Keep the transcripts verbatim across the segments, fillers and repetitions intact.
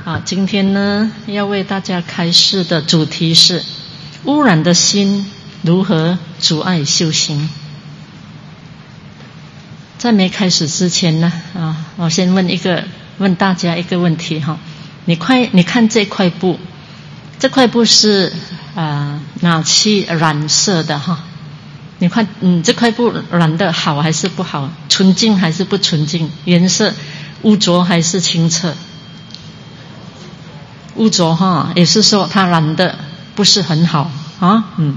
好，今天呢要为大家开示的主题是污染的心如何阻碍修行。在没开始之前呢，啊，我先问一个问大家一个问题哈，你快你看这块布，这块布是啊拿去染色的哈，你看嗯这块布染的好还是不好，纯净还是不纯净，颜色污浊还是清澈？污浊哈，也是说它染的不是很好啊，嗯。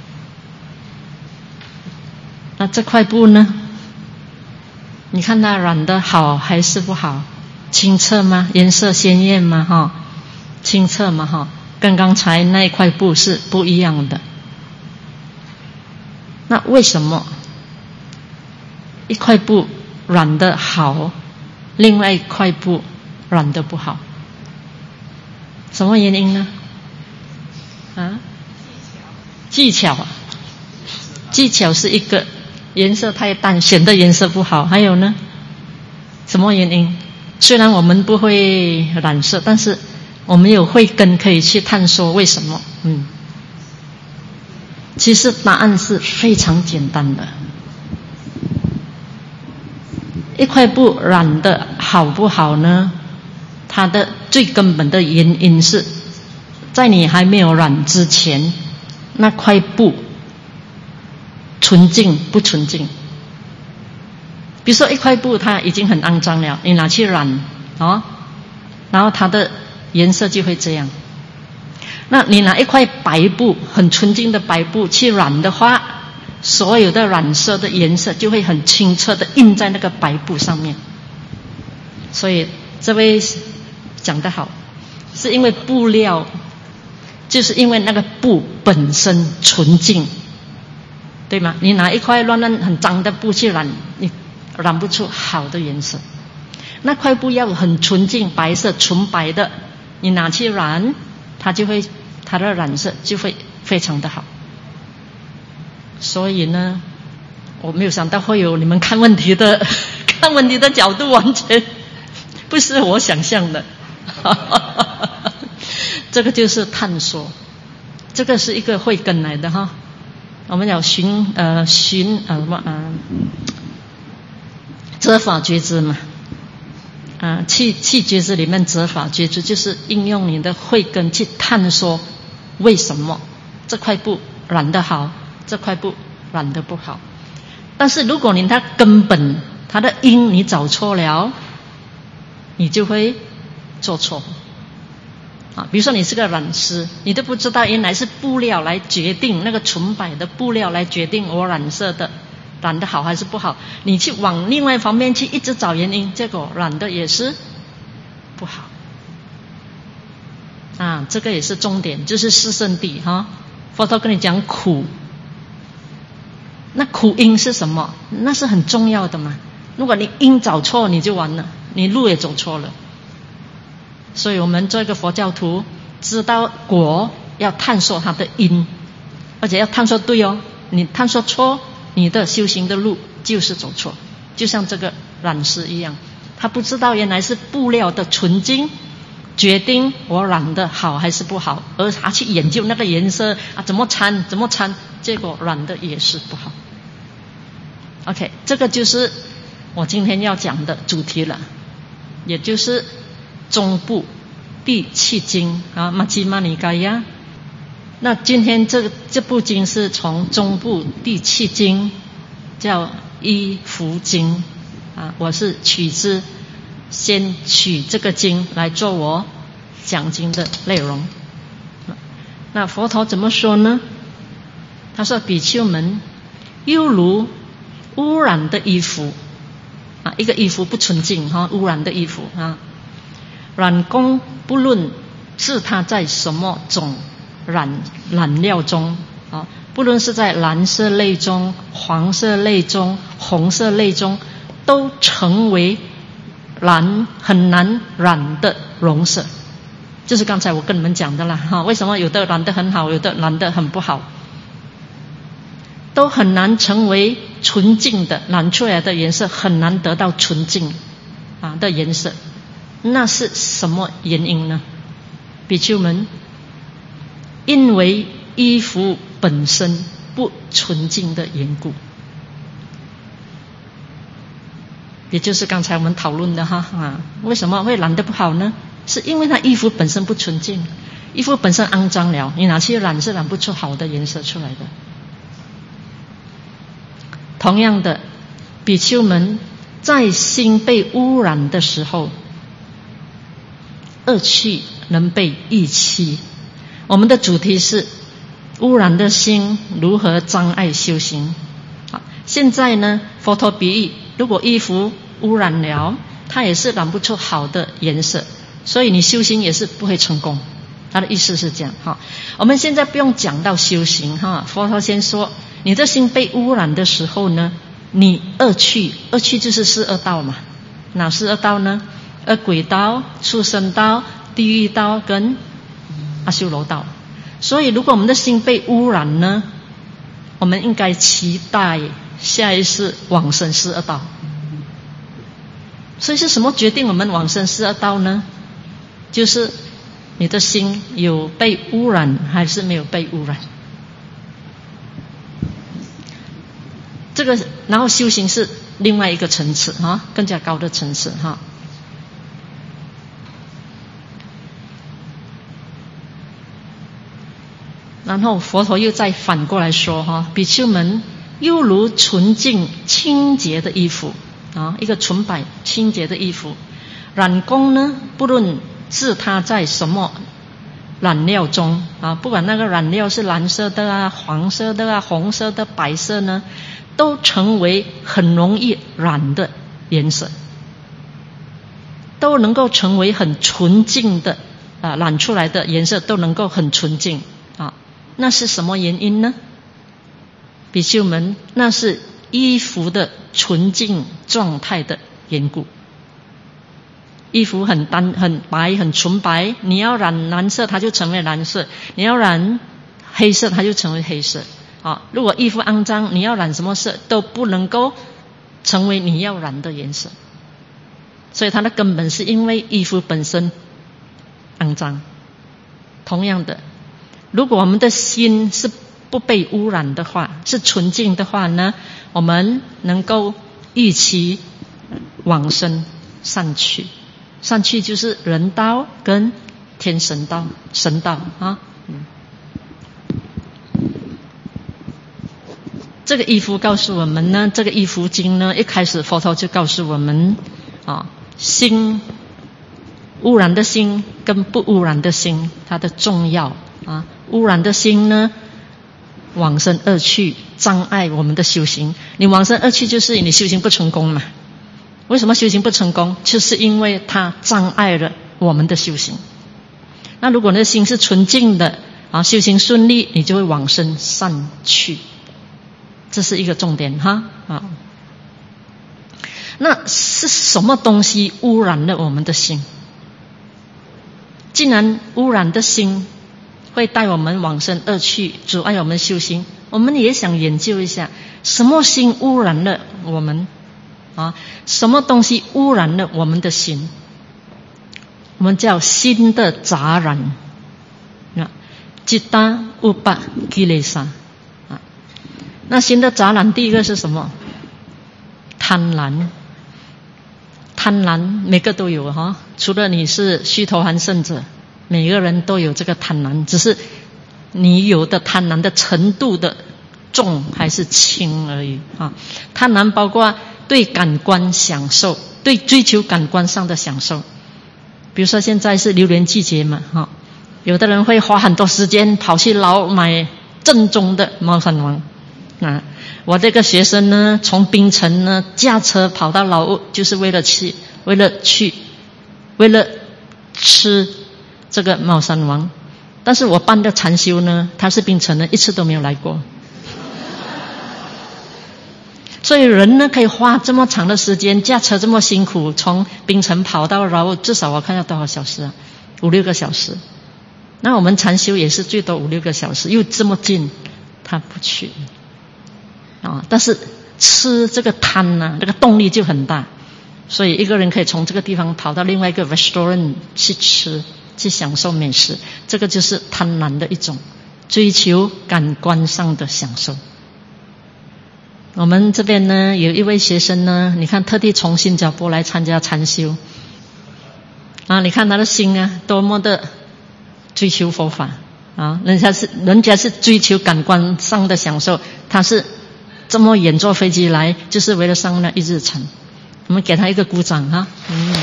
那这块布呢？你看它染的好还是不好？清澈吗？颜色鲜艳吗？哈，清澈吗？哈，跟刚才那一块布是不一样的。那为什么一块布染的好，另外一块布染的不好？什么原因呢？啊？技巧啊，技巧是一个，颜色太淡，显得颜色不好。还有呢？什么原因？虽然我们不会染色，但是我们有慧根可以去探索为什么。嗯，其实答案是非常简单的。一块布染的好不好呢？它的最根本的原因是在你还没有染之前，那块布纯净不纯净。比如说一块布它已经很肮脏了，你拿去染哦，然后它的颜色就会这样。那你拿一块白布，很纯净的白布去染的话，所有的染色的颜色就会很清澈的印在那个白布上面。所以这位讲得好，是因为布料，就是因为那个布本身纯净，对吗？你拿一块乱乱很脏的布去染，你染不出好的颜色。那块布要很纯净，白色纯白的，你拿去染，它就会它的染色就会非常的好。所以呢，我没有想到会有你们看问题的看问题的角度完全不是我想象的。这个就是探索，这个是一个慧根来的哈。我们要寻呃寻呃什么呃择法觉知嘛，啊、呃、气气觉知里面择法觉知就是应用你的慧根去探索为什么这块布染得好，这块布染得不好。但是如果你它根本它的因你找错了，你就会做错啊！比如说你是个染师，你都不知道原来是布料来决定，那个纯白的布料来决定我染色的染得好还是不好，你去往另外一方面去一直找原因，结果染的也是不好啊！这个也是重点，就是四圣谛哈。佛陀跟你讲苦，那苦因是什么？那是很重要的嘛。如果你因找错，你就完了，你路也走错了。所以我们做一个佛教徒，知道果要探索它的因，而且要探索对哦。你探索错，你的修行的路就是走错。就像这个染师一样，他不知道原来是布料的纯净决定我染的好还是不好，而他去研究那个颜色啊怎么掺怎么掺，结果染的也是不好。OK， 这个就是我今天要讲的主题了，也就是中部第七经啊，玛吉玛尼嘎呀。那今天这个这部经是从中部第七经，叫依伏经啊，我是取自先取这个经来做我讲经的内容。那佛陀怎么说呢？他说：比丘们，犹如污染的衣服啊，一个衣服不纯净哈，污染的衣服啊。染工不论是它在什么种染染料中啊，不论是在蓝色类中、黄色类中、红色类中，都成为染很难染的绒色。就是刚才我跟你们讲的啦哈，为什么有的染得很好，有的染得很不好，都很难成为纯净的，染出来的颜色很难得到纯净啊的颜色。 那是什么原因呢？比丘们，因为衣服本身不纯净的缘故，也就是刚才我们讨论的哈啊，为什么会染得不好呢？是因为它衣服本身不纯净，衣服本身肮脏了，你拿去染是染不出好的颜色出来的。同样的，比丘们在心被污染的时候，恶趣能被抑期。我们的主题是污染的心如何障碍修行。好，现在呢，佛陀比喻，如果衣服污染了，它也是染不出好的颜色，所以你修行也是不会成功。他的意思是这样。好，我们现在不用讲到修行哈，佛陀先说，你的心被污染的时候呢，你恶趣，恶趣就是四恶道嘛。哪四恶道呢？恶鬼道、畜生道、地狱道跟阿修罗道。所以如果我们的心被污染呢，我们应该期待下一世往生四恶道。所以是什么决定我们往生四恶道呢？就是你的心有被污染还是没有被污染。这个然后修行是另外一个层次哈，更加高的层次哈。然后佛陀又再反过来说哈，比丘们犹如纯净清洁的衣服啊，一个纯白清洁的衣服，染工呢，不论是它在什么染料中啊，不管那个染料是蓝色的啊、黄色的啊、红色的、白色呢，都成为很容易染的颜色，都能够成为很纯净的啊，染出来的颜色都能够很纯净啊。那是什么原因呢？比丘们，那是衣服的纯净状态的缘故。衣服很单很白很纯白，你要染蓝色它就成为蓝色，你要染黑色它就成为黑色啊。如果衣服肮脏，你要染什么色都不能够成为你要染的颜色。所以它的根本是因为衣服本身肮脏。同样的，如果我们的心是不被污染的话，是纯净的话呢，我们能够预期往生善趣。善趣就是人道跟天神道、神道啊。嗯，这个衣服告诉我们呢，这个衣服经呢，一开始佛陀就告诉我们啊，心污染的心跟不污染的心它的重要啊。污染的心呢，往生恶趣，障碍我们的修行。你往生恶趣就是你修行不成功嘛。为什么修行不成功？就是因为它障碍了我们的修行。那如果你的心是纯净的啊，修行顺利，你就会往生善趣，这是一个重点哈啊。那是什么东西污染了我们的心？既然污染的心会带我们往生恶趣，阻碍我们修行，我们也想研究一下，什么心污染了我们啊？什么东西污染了我们的心？我们叫心的杂染，จิตตอุปกิเลส啊。那心的杂染，第一个是什么？贪婪。贪婪每个都有哈，除了你是须陀洹圣者，每个人都有这个贪婪，只是你有的贪婪的程度的重还是轻而已啊。贪婪包括对感官享受，对追求感官上的享受。比如说现在是榴莲季节嘛，哈，有的人会花很多时间跑去老买正宗的猫山王啊。我这个学生呢，从槟城呢驾车跑到老挝，就是为了去，为了去，为了吃这个猫山王。但是我办的禅修呢，他是槟城人，一次都没有来过。所以人呢可以花这么长的时间，驾车这么辛苦，从槟城跑到老挝，至少我看要多少小时啊？五六个小时。那我们禅修也是最多五六个小时，又这么近，他不去啊。但是吃这个贪啊，这个动力就很大， 所以一个人可以从这个地方跑到另外一个 restaurant 去吃，去享受美食，这个就是贪婪的一种追求感官上的享受。我们这边呢有一位学生呢，你看特地从新加坡来参加禅修啊，你看他的心啊多么的追求佛法啊，人家是人家是追求感官上的享受，他是这么远坐飞机来就是为了上那一日禅。我们给他一个鼓掌哈。嗯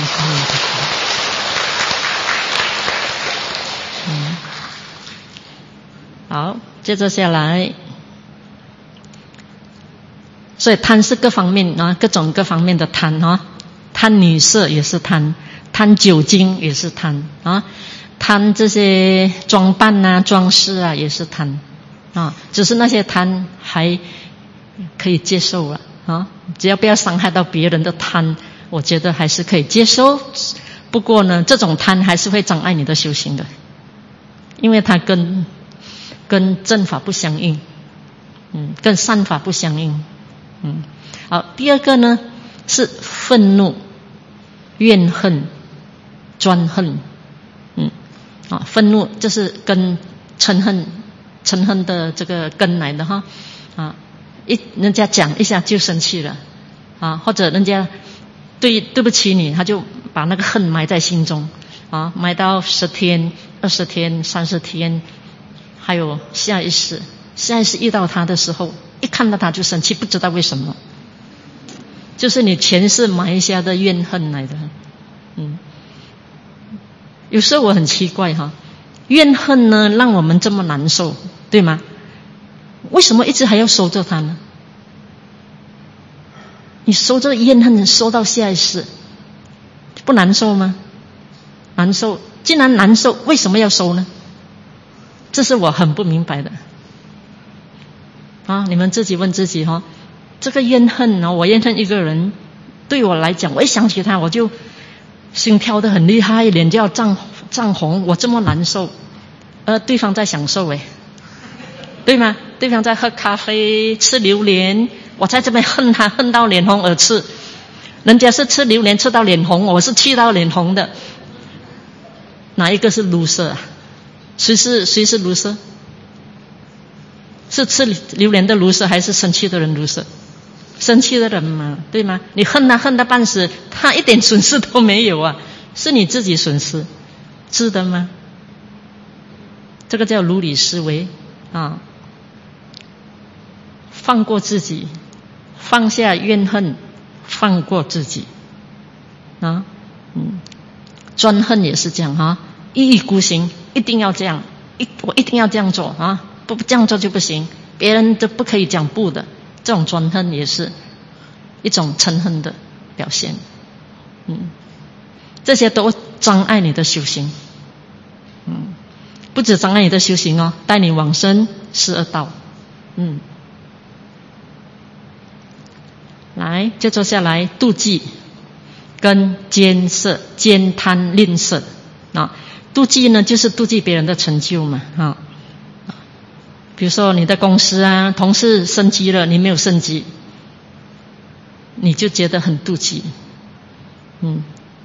嗯，好，接着下来，所以贪是各方面啊，各种各方面的贪哈，贪女色也是贪，贪酒精也是贪啊，贪这些装扮啊、装饰啊也是贪啊，只是那些贪还可以接受了啊，只要不要伤害到别人的贪，我觉得还是可以接受。不过呢，这种贪还是会障碍你的修行的，因为它跟跟正法不相应，嗯，跟善法不相应，嗯。好，第二个呢是愤怒、怨恨、专恨，嗯，啊，愤怒就是跟嗔恨、嗔恨的这个根来的哈，啊。一人家讲一下就生气了啊，或者人家对对不起你，他就把那个恨埋在心中啊，埋到十天、二十天、三十天，还有下一世，下一世遇到他的时候，一看到他就生气，不知道为什么，就是你前世埋下的怨恨来的。嗯，有时候我很奇怪哈，怨恨呢让我们这么难受，对吗？为什么一直还要收着它呢？你收着怨恨收到下一世，不难受吗？难受。既然难受，为什么要收呢？这是我很不明白的啊！你们自己问自己哈，这个怨恨呢，我怨恨一个人，对我来讲，我一想起他，我就心跳得很厉害，脸就要涨涨红，我这么难受，而对方在享受诶，对吗？对方在喝咖啡、吃榴莲，我在这边恨他，恨到脸红耳赤。人家是吃榴莲吃到脸红，我是气到脸红的。哪一个是 loser 啊？谁是谁是 loser？ 是吃榴莲的 loser 还是生气的人 loser？ 生气的人嘛，对吗？你恨他恨他半死，他一点损失都没有啊，是你自己损失，值得吗？这个叫如理思维啊。放过自己，放下怨恨，放过自己啊，嗯，专恨也是这样哈，一意孤行，一定要这样，一我一定要这样做啊，不这样做就不行，别人都不可以讲不的，这种专恨也是一种嗔恨的表现，嗯，这些都障碍你的修行，嗯，不止障碍你的修行哦，带你往生十二道，嗯。来，接着下来妒忌跟奸色、奸贪吝啬啊。妒忌呢，就是妒忌别人的成就嘛啊。比如说你的公司啊，同事升级了，你没有升级，你就觉得很妒忌。嗯，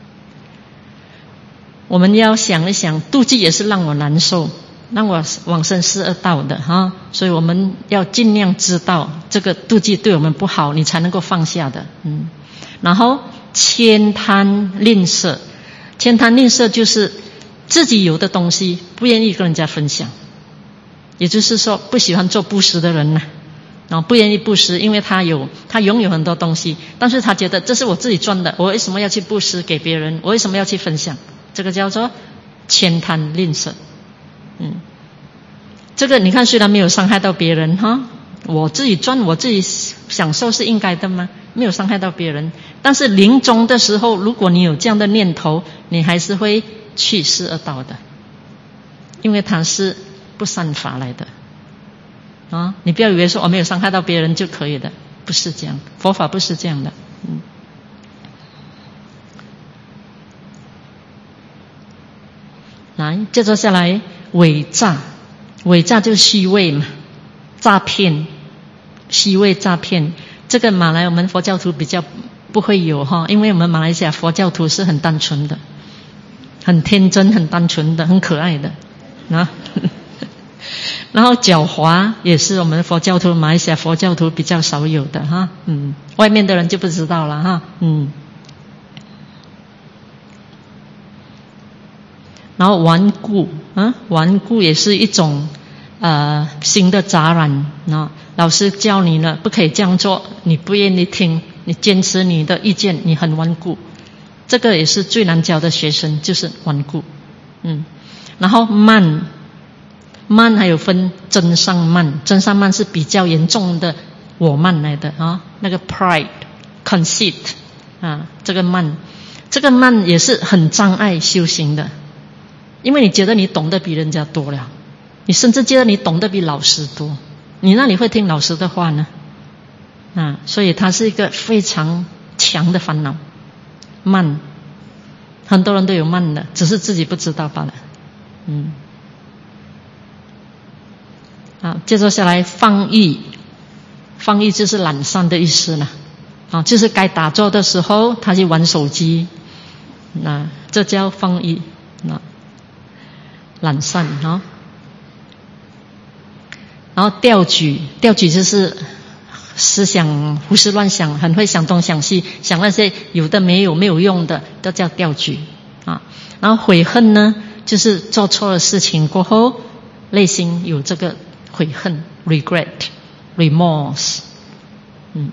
我们要想一想，妒忌也是让我难受，让我往生十二道的哈，所以我们要尽量知道这个妒忌对我们不好，你才能够放下的。嗯，然后悭贪吝啬，悭贪吝啬就是自己有的东西不愿意跟人家分享，也就是说不喜欢做布施的人呢，然后不愿意布施，因为他有他拥有很多东西，但是他觉得这是我自己赚的，我为什么要去布施给别人？我为什么要去分享？这个叫做悭贪吝啬。嗯，这个你看虽然没有伤害到别人哈，我自己赚我自己享受是应该的吗？没有伤害到别人，但是临终的时候，如果你有这样的念头，你还是会去十二道的，因为它是不善法来的啊！你不要以为说我没有伤害到别人就可以的，不是这样，佛法不是这样的。嗯，来，接着下来。伪诈，伪诈就是虚伪嘛，诈骗，虚伪诈骗，这个马来我们佛教徒比较不会有哈，因为我们马来西亚佛教徒是很单纯的，很天真、很单纯的、很可爱的啊。然后狡猾也是我们佛教徒，马来西亚佛教徒比较少有的哈，嗯，外面的人就不知道了哈，嗯。然后顽固啊，顽固也是一种呃新的杂染啊。老师教你了，不可以这样做，你不愿意听，你坚持你的意见，你很顽固。这个也是最难教的学生，就是顽固。嗯，然后慢，慢还有分真上慢，真上慢是比较严重的我慢来的啊，那个 pride、conceit 啊，这个慢，这个慢也是很障碍修行的。因为你觉得你懂得比人家多了，你甚至觉得你懂得比老师多，你那里会听老师的话呢？啊，所以它是一个非常强的烦恼。慢，很多人都有慢的，只是自己不知道罢了。嗯，好，接着下来放逸，放逸就是懒散的意思了。啊，就是该打坐的时候，他去玩手机，那这叫放逸，那。懒散哈，然后掉举，掉举就是思想胡思乱想，很会想东想西，想那些有的没有没有用的，都叫掉举啊。然后悔恨呢，就是做错了事情过后，内心有这个悔恨 ，regret、remorse， 嗯。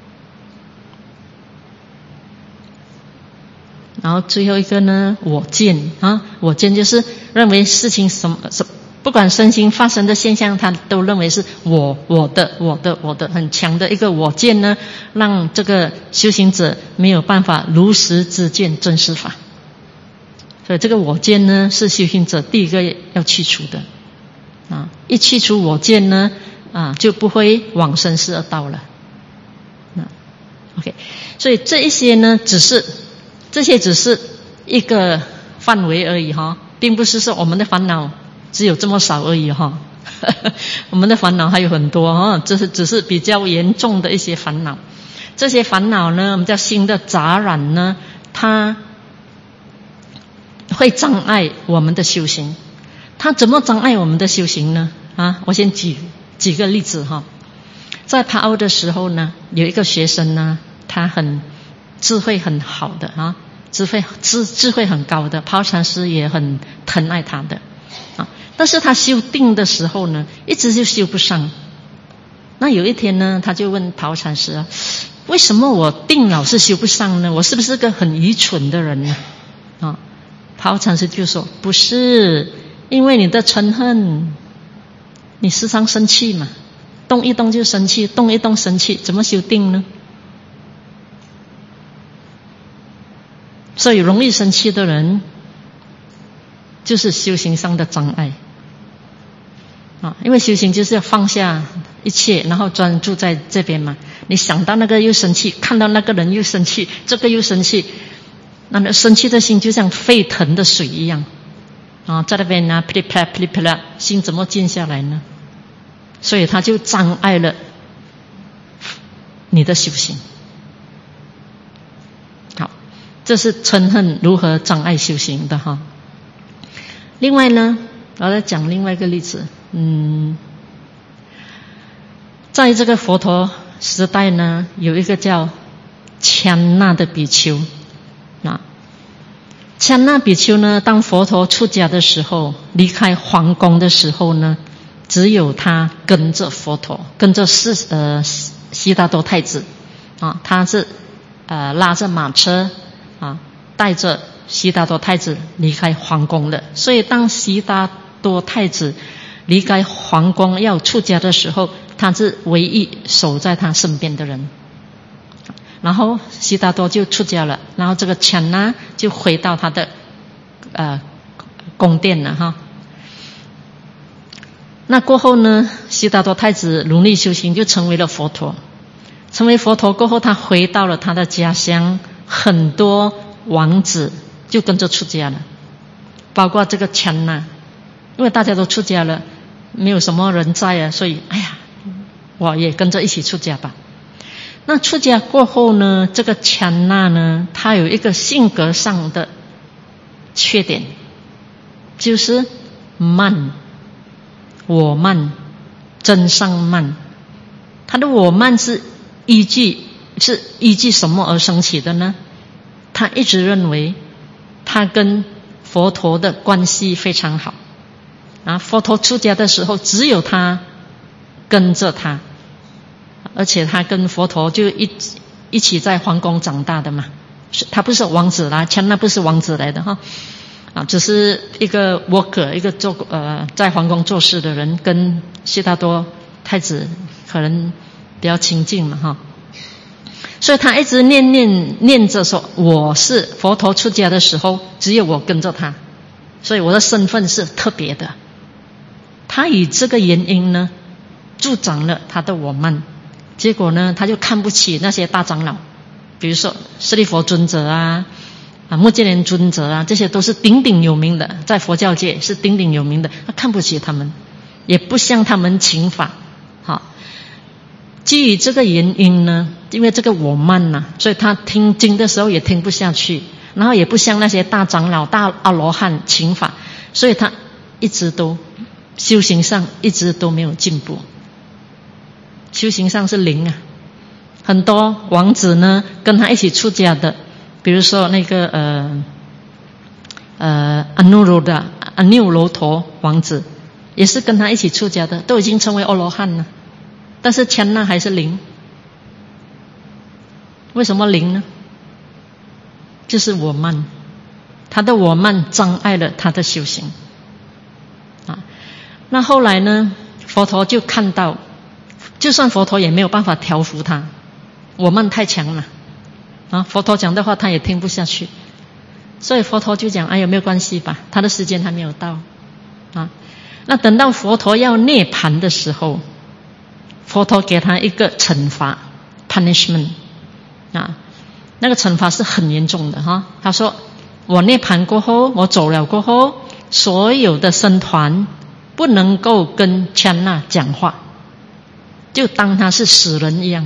然后最后一个呢，我见啊，我见就是认为事情什么什，不管身心发生的现象，他都认为是我我的我的我的，很强的一个我见呢，让这个修行者没有办法如实知见真实法。所以这个我见呢，是修行者第一个要去除的啊，一去除我见呢，啊就不会往生四恶道了。那 OK， 所以这一些呢，只是。这些只是一个范围而已哈，并不是说我们的烦恼只有这么少而已哈。我们的烦恼还有很多哈，这是只是比较严重的一些烦恼。这些烦恼呢，我们叫新的杂染呢，它会障碍我们的修行。它怎么障碍我们的修行呢？啊，我先举几个例子哈。在帕欧的时候呢，有一个学生呢，他很智慧很好的啊，智慧智智慧很高的，帕欧禅师也很疼爱他的啊。但是他修定的时候呢，一直就修不上。那有一天呢，他就问帕欧禅师啊，为什么我定老是修不上呢？我是不是个很愚蠢的人呢？啊，帕欧禅师就说不是，因为你的嗔恨，你时常生气嘛，动一动就生气，动一动生气，怎么修定呢？所以容易生气的人，就是修行上的障碍啊！因为修行就是要放下一切，然后专注在这边嘛。你想到那个又生气，看到那个人又生气，这个又生气，那个生气的心就像沸腾的水一样啊，在那边呢噼里啪啦噼里啪啦，心怎么静下来呢？所以他就障碍了你的修行。这是嗔恨如何障碍修行的哈。另外呢，我来讲另外一个例子。嗯，在这个佛陀时代呢，有一个叫羌那的比丘。啊，羌那比丘呢，当佛陀出家的时候，离开皇宫的时候呢，只有他跟着佛陀，跟着四呃悉达多太子啊，他是呃拉着马车。啊，带着悉达多太子离开皇宫的，所以当悉达多太子离开皇宫要出家的时候，他是唯一守在他身边的人。然后悉达多就出家了，然后这个羌那就回到他的呃宫殿了哈。那过后呢，悉达多太子努力修行，就成为了佛陀。成为佛陀过后，他回到了他的家乡。很多王子就跟着出家了，包括这个羌那，因为大家都出家了，没有什么人在啊，所以哎呀，我也跟着一起出家吧。 那出家过后呢，这个强那呢，他有一个性格上的缺点，就是慢，我慢，真上慢。他的我慢是依据是依据什么而升起的呢？他一直认为他跟佛陀的关系非常好啊，佛陀出家的时候只有他跟着他，而且他跟佛陀就一一起在皇宫长大的嘛，他不是王子啦，强那不是王子来的哈，啊，只是一个 worker， 一个做呃在皇宫做事的人，跟悉达多太子可能比较亲近嘛哈，所以他一直念念念着说，我是佛陀出家的时候，只有我跟着他，所以我的身份是特别的。他以这个原因呢，助长了他的我慢，结果呢，他就看不起那些大长老，比如说舍利弗尊者啊，啊目犍连尊者啊，这些都是鼎鼎有名的，在佛教界是鼎鼎有名的，他看不起他们，也不向他们请法。好，基于这个原因呢，因为这个我慢呐、啊，所以他听经的时候也听不下去，然后也不向那些大长老、大阿罗汉请法，所以他一直都修行上一直都没有进步，修行上是零啊。很多王子呢跟他一起出家的，比如说那个呃呃阿耨罗的阿耨罗陀王子，也是跟他一起出家的，都已经成为阿罗汉了，但是强那还是零。为什么零呢？就是我慢，他的我慢障碍了他的修行啊。那后来呢，佛陀就看到，就算佛陀也没有办法调伏他，我慢太强了啊！佛陀讲的话他也听不下去，所以佛陀就讲：“哎呀，没有关系吧，他的时间还没有到啊。”那等到佛陀要涅槃的时候，佛陀给他一个惩罚 punishment 啊，那个惩罚是很严重的哈。他说：“我涅槃过后，我走了过后，所有的僧团不能够跟强那讲话，就当他是死人一样，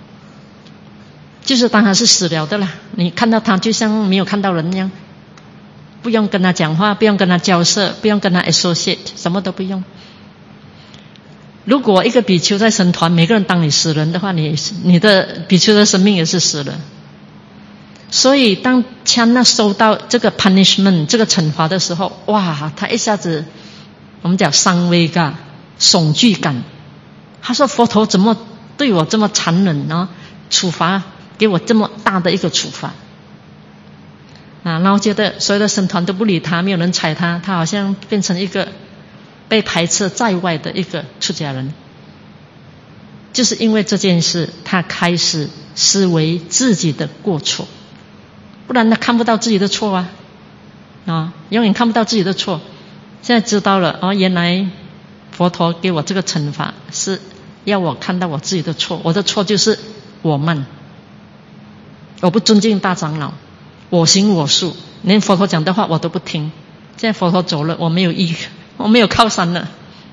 就是当他是死了的啦。你看到他就像没有看到人一样，不用跟他讲话，不用跟他交涉，不用跟他 associate， 什么都不用。如果一个比丘在僧团，每个人当你死人的话，你你的比丘的生命也是死了。所以当强那收到这个 punishment 这个惩罚的时候，哇，他一下子我们讲伤威感、恐惧感。他说佛陀怎么对我这么残忍呢？处罚给我这么大的一个处罚啊！然后觉得所有的僧团都不理他，没有人睬他，他好像变成一个被排斥在外的一个出家人。就是因为这件事，他开始思维自己的过错，不然他看不到自己的错啊啊，永远看不到自己的错。现在知道了哦，原来佛陀给我这个惩罚是要我看到我自己的错，我的错就是我慢，我不尊敬大长老，我行我素，连佛陀讲的话我都不听。现在佛陀走了，我没有依，我没有靠山了，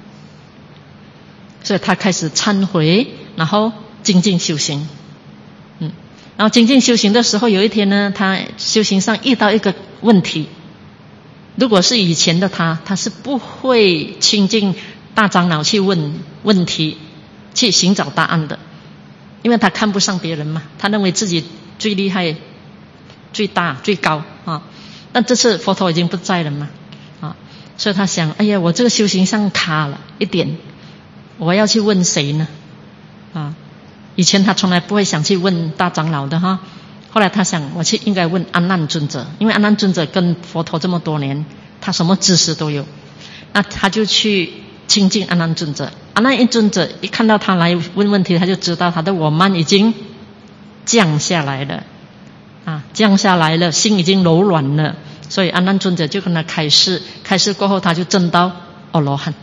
所以他开始忏悔，然后精进修行。嗯，然后精进修行的时候，有一天呢，他修行上遇到一个问题。如果是以前的他，他是不会亲近大长老去问问题，去寻找答案的，因为他看不上别人嘛，他认为自己最厉害、最大、最高啊。但这次佛陀已经不在了嘛，啊，所以他想，哎呀，我这个修行上卡了一点，我要去问谁呢？啊，以前他从来不会想去问大长老的哈。后来他想，我去应该问阿难尊者，因为阿难尊者跟佛陀这么多年，他什么知识都有。那他就去亲近阿难尊者。阿难尊者一看到他来问问题，他就知道他的我慢已经降下来了，啊，降下来了，心已经柔软了。所以阿难尊者就跟他开示，开示过后他就证到阿罗汉。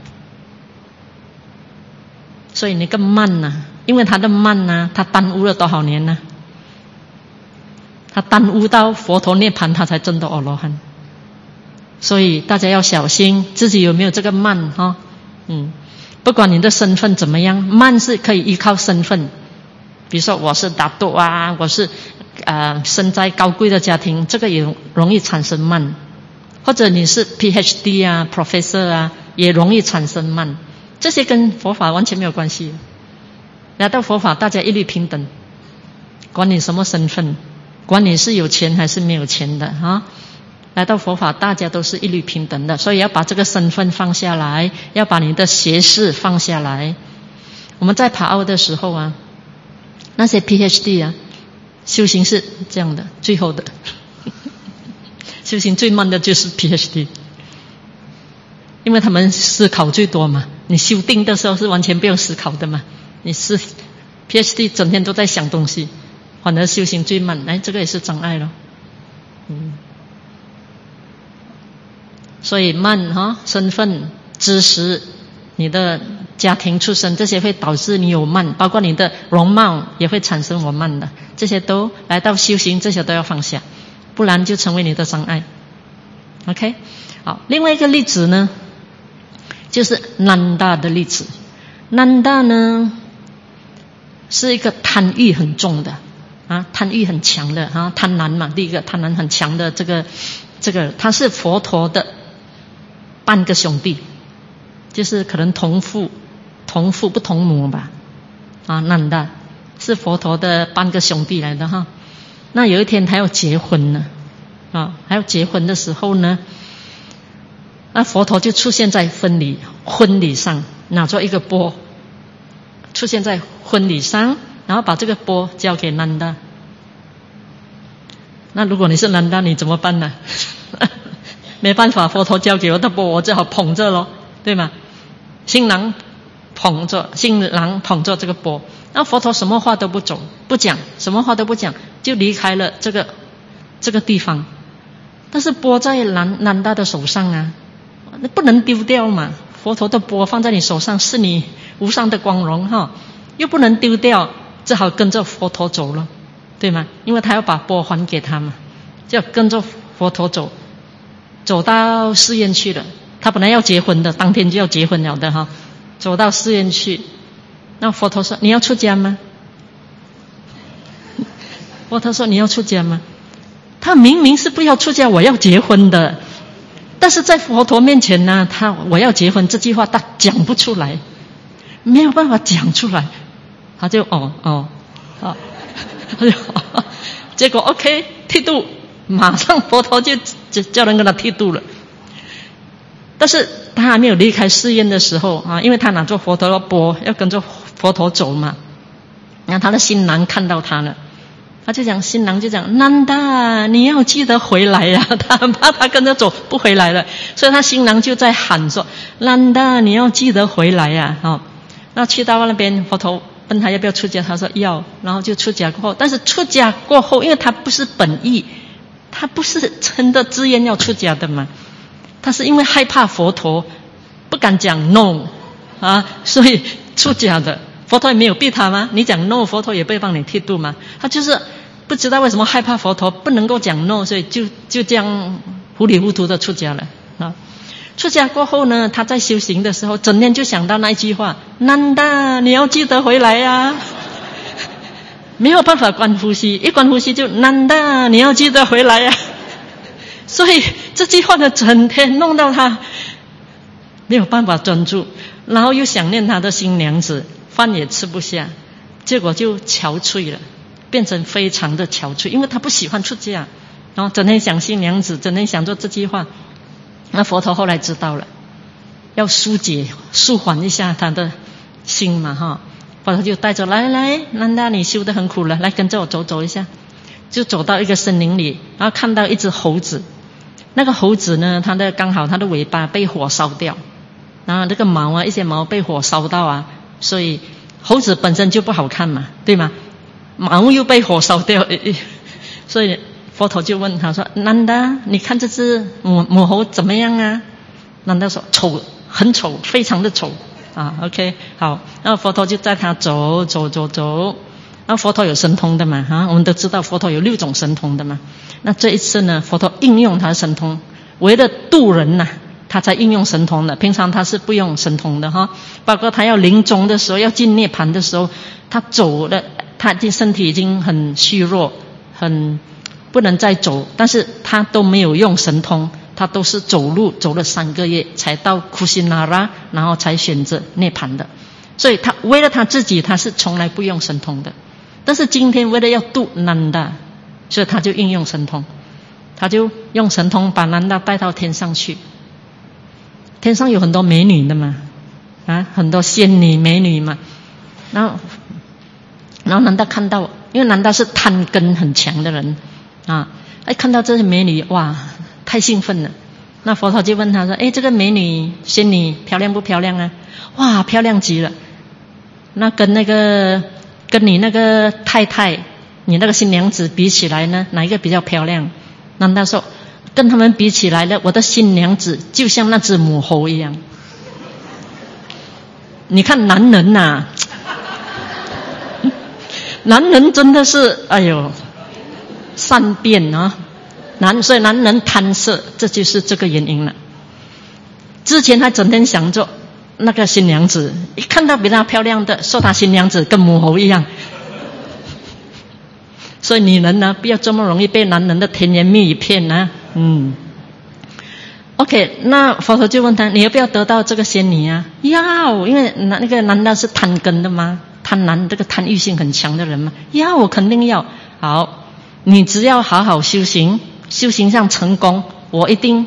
所以那个慢呐、啊，因为他的慢呐、啊，他耽误了多少年呢、啊？他耽误到佛陀涅槃，他才证到阿罗汉。所以大家要小心自己有没有这个慢哈、哦。嗯，不管你的身份怎么样，慢是可以依靠身份比如说我是达多啊，我是呃身在高贵的家庭，这个也容易产生慢。或者你是 P H D 啊 Professor 啊，也容易产生慢。这些跟佛法完全没有关系。来到佛法大家一律平等，管你什么身份，管你是有钱还是没有钱的啊。来到佛法大家都是一律平等的，所以要把这个身份放下来，要把你的学识放下来。我们在爬奥的时候啊，那些 P H D 啊，修行是这样的，最后的修行最慢的就是 P H D， 因为他们思考最多嘛。你修定的时候是完全不用思考的嘛，你是 P H D 整天都在想东西，反而修行最慢。哎，这个也是障碍了。嗯，所以慢哈，身份、知识、你的家庭出身，这些会导致你有慢，包括你的容貌也会产生我慢的。这些都来到修行，这些都要放下，不然就成为你的障碍。OK， 好，另外一个例子呢，就是南达的例子。南达呢是一个贪欲很重的啊，贪欲很强的啊，贪婪嘛，第一个贪婪很强的这个这个，他是佛陀的半个兄弟，就是可能同父同父不同母吧啊，南达是佛陀的半个兄弟来的哈。那有一天他要结婚了啊，还要结婚的时候呢，那佛陀就出现在婚礼婚礼上，拿着一个钵，出现在婚礼上，然后把这个钵交给南达。那如果你是南达，你怎么办呢？没办法，佛陀交给我的钵，我只好捧着咯，对吗？新郎捧着，新郎捧着这个钵，那佛陀什么话都不走不讲，什么话都不讲，就离开了这个这个地方。但是钵在南南达的手上啊，那不能丢掉嘛。佛陀的钵放在你手上，是你无上的光荣哈，又不能丢掉，只好跟着佛陀走了，对吗？因为他要把钵还给他嘛，就要跟着佛陀走，走到寺院去了。他本来要结婚的，当天就要结婚了的哈，走到寺院去。那佛陀说：“你要出家吗？”佛陀说：“你要出家吗？”他明明是不要出家，我要结婚的。但是在佛陀面前呢，他我要结婚这句话他讲不出来，没有办法讲出来，他就哦哦哦，他就结果 OK 剃度，马上佛陀就就叫人跟他剃度了。但是他还没有离开寺院的时候啊，因为他拿着佛陀的钵要跟着佛陀走嘛，然后他的新郎看到他了。他就讲，新郎就讲，南达，你要记得回来呀、啊！他很怕他跟着走不回来了，所以他新郎就在喊说，南达，你要记得回来呀、啊！哦，那去到那边，佛陀问他要不要出家，他说要，然后就出家过后，但是出家过后，因为他不是本意，他不是真的自愿要出家的嘛，他是因为害怕佛陀，不敢讲 no 啊，所以出家的。佛陀也没有逼他吗？你讲 no， 佛陀也不会帮你剃度吗？他就是不知道为什么害怕佛陀，不能够讲 no， 所以就就这样糊里糊涂的出家了啊。出家过后呢，他在修行的时候，整天就想到那一句话：南达，你要记得回来呀、啊！没有办法观呼吸，一观呼吸就南达，你要记得回来呀、啊！所以这句话呢，整天弄到他没有办法专注，然后又想念他的新娘子。饭也吃不下，结果就憔悴了，变成非常的憔悴，因为他不喜欢出家，然后整天想新娘子，整天想做这句话。那佛陀后来知道了，要疏解舒缓一下他的心嘛哈，佛陀就带着来来，南达你修得很苦了，来跟着我走走一下，就走到一个森林里，然后看到一只猴子，那个猴子呢，它的刚好它的尾巴被火烧掉，然后那个毛啊，一些毛被火烧到啊。所以猴子本身就不好看嘛，对吗？毛又被火烧掉，所以佛陀就问他说：“南达，你看这只母母猴怎么样啊？”南达说：“丑，很丑，非常的丑啊。” OK， 好，然后佛陀就带他走走走走。然后佛陀有神通的嘛，哈，我们都知道佛陀有六种神通的嘛。那这一次呢，佛陀应用他的神通，为了度人呐、啊。他才应用神通的，平常他是不用神通的哈。包括他要临终的时候，要进涅槃的时候，他走了他的身体已经很虚弱，很不能再走，但是他都没有用神通，他都是走路走了三个月才到库西纳拉，然后才选择涅槃的。所以他为了他自己，他是从来不用神通的。但是今天为了要度南达，所以他就应用神通，他就用神通把南达带到天上去。天上有很多美女的嘛，啊，很多仙女美女嘛。然后，然后南达看到，因为南达是贪根很强的人啊，哎，看到这些美女，哇，太兴奋了。那佛陀就问他说：“哎，这个美女仙女漂亮不漂亮啊？”哇，漂亮极了。那跟那个跟你那个太太，你那个新娘子比起来呢，哪一个比较漂亮？南达说：“跟他们比起来呢，我的新娘子就像那只母猴一样。”你看男人呐、啊，男人真的是哎呦善变啊！男所以男人贪色，这就是这个原因了。之前他整天想着那个新娘子，一看到比她漂亮的，说她新娘子跟母猴一样。所以女人呢，不要这么容易被男人的甜言蜜语骗啊。嗯 ，OK， 那佛陀就问他，你要不要得到这个仙女啊？要，因为那那个男的是贪根的吗？贪婪，这个贪欲性很强的人嘛。要，我肯定要。好，你只要好好修行，修行上成功，我一定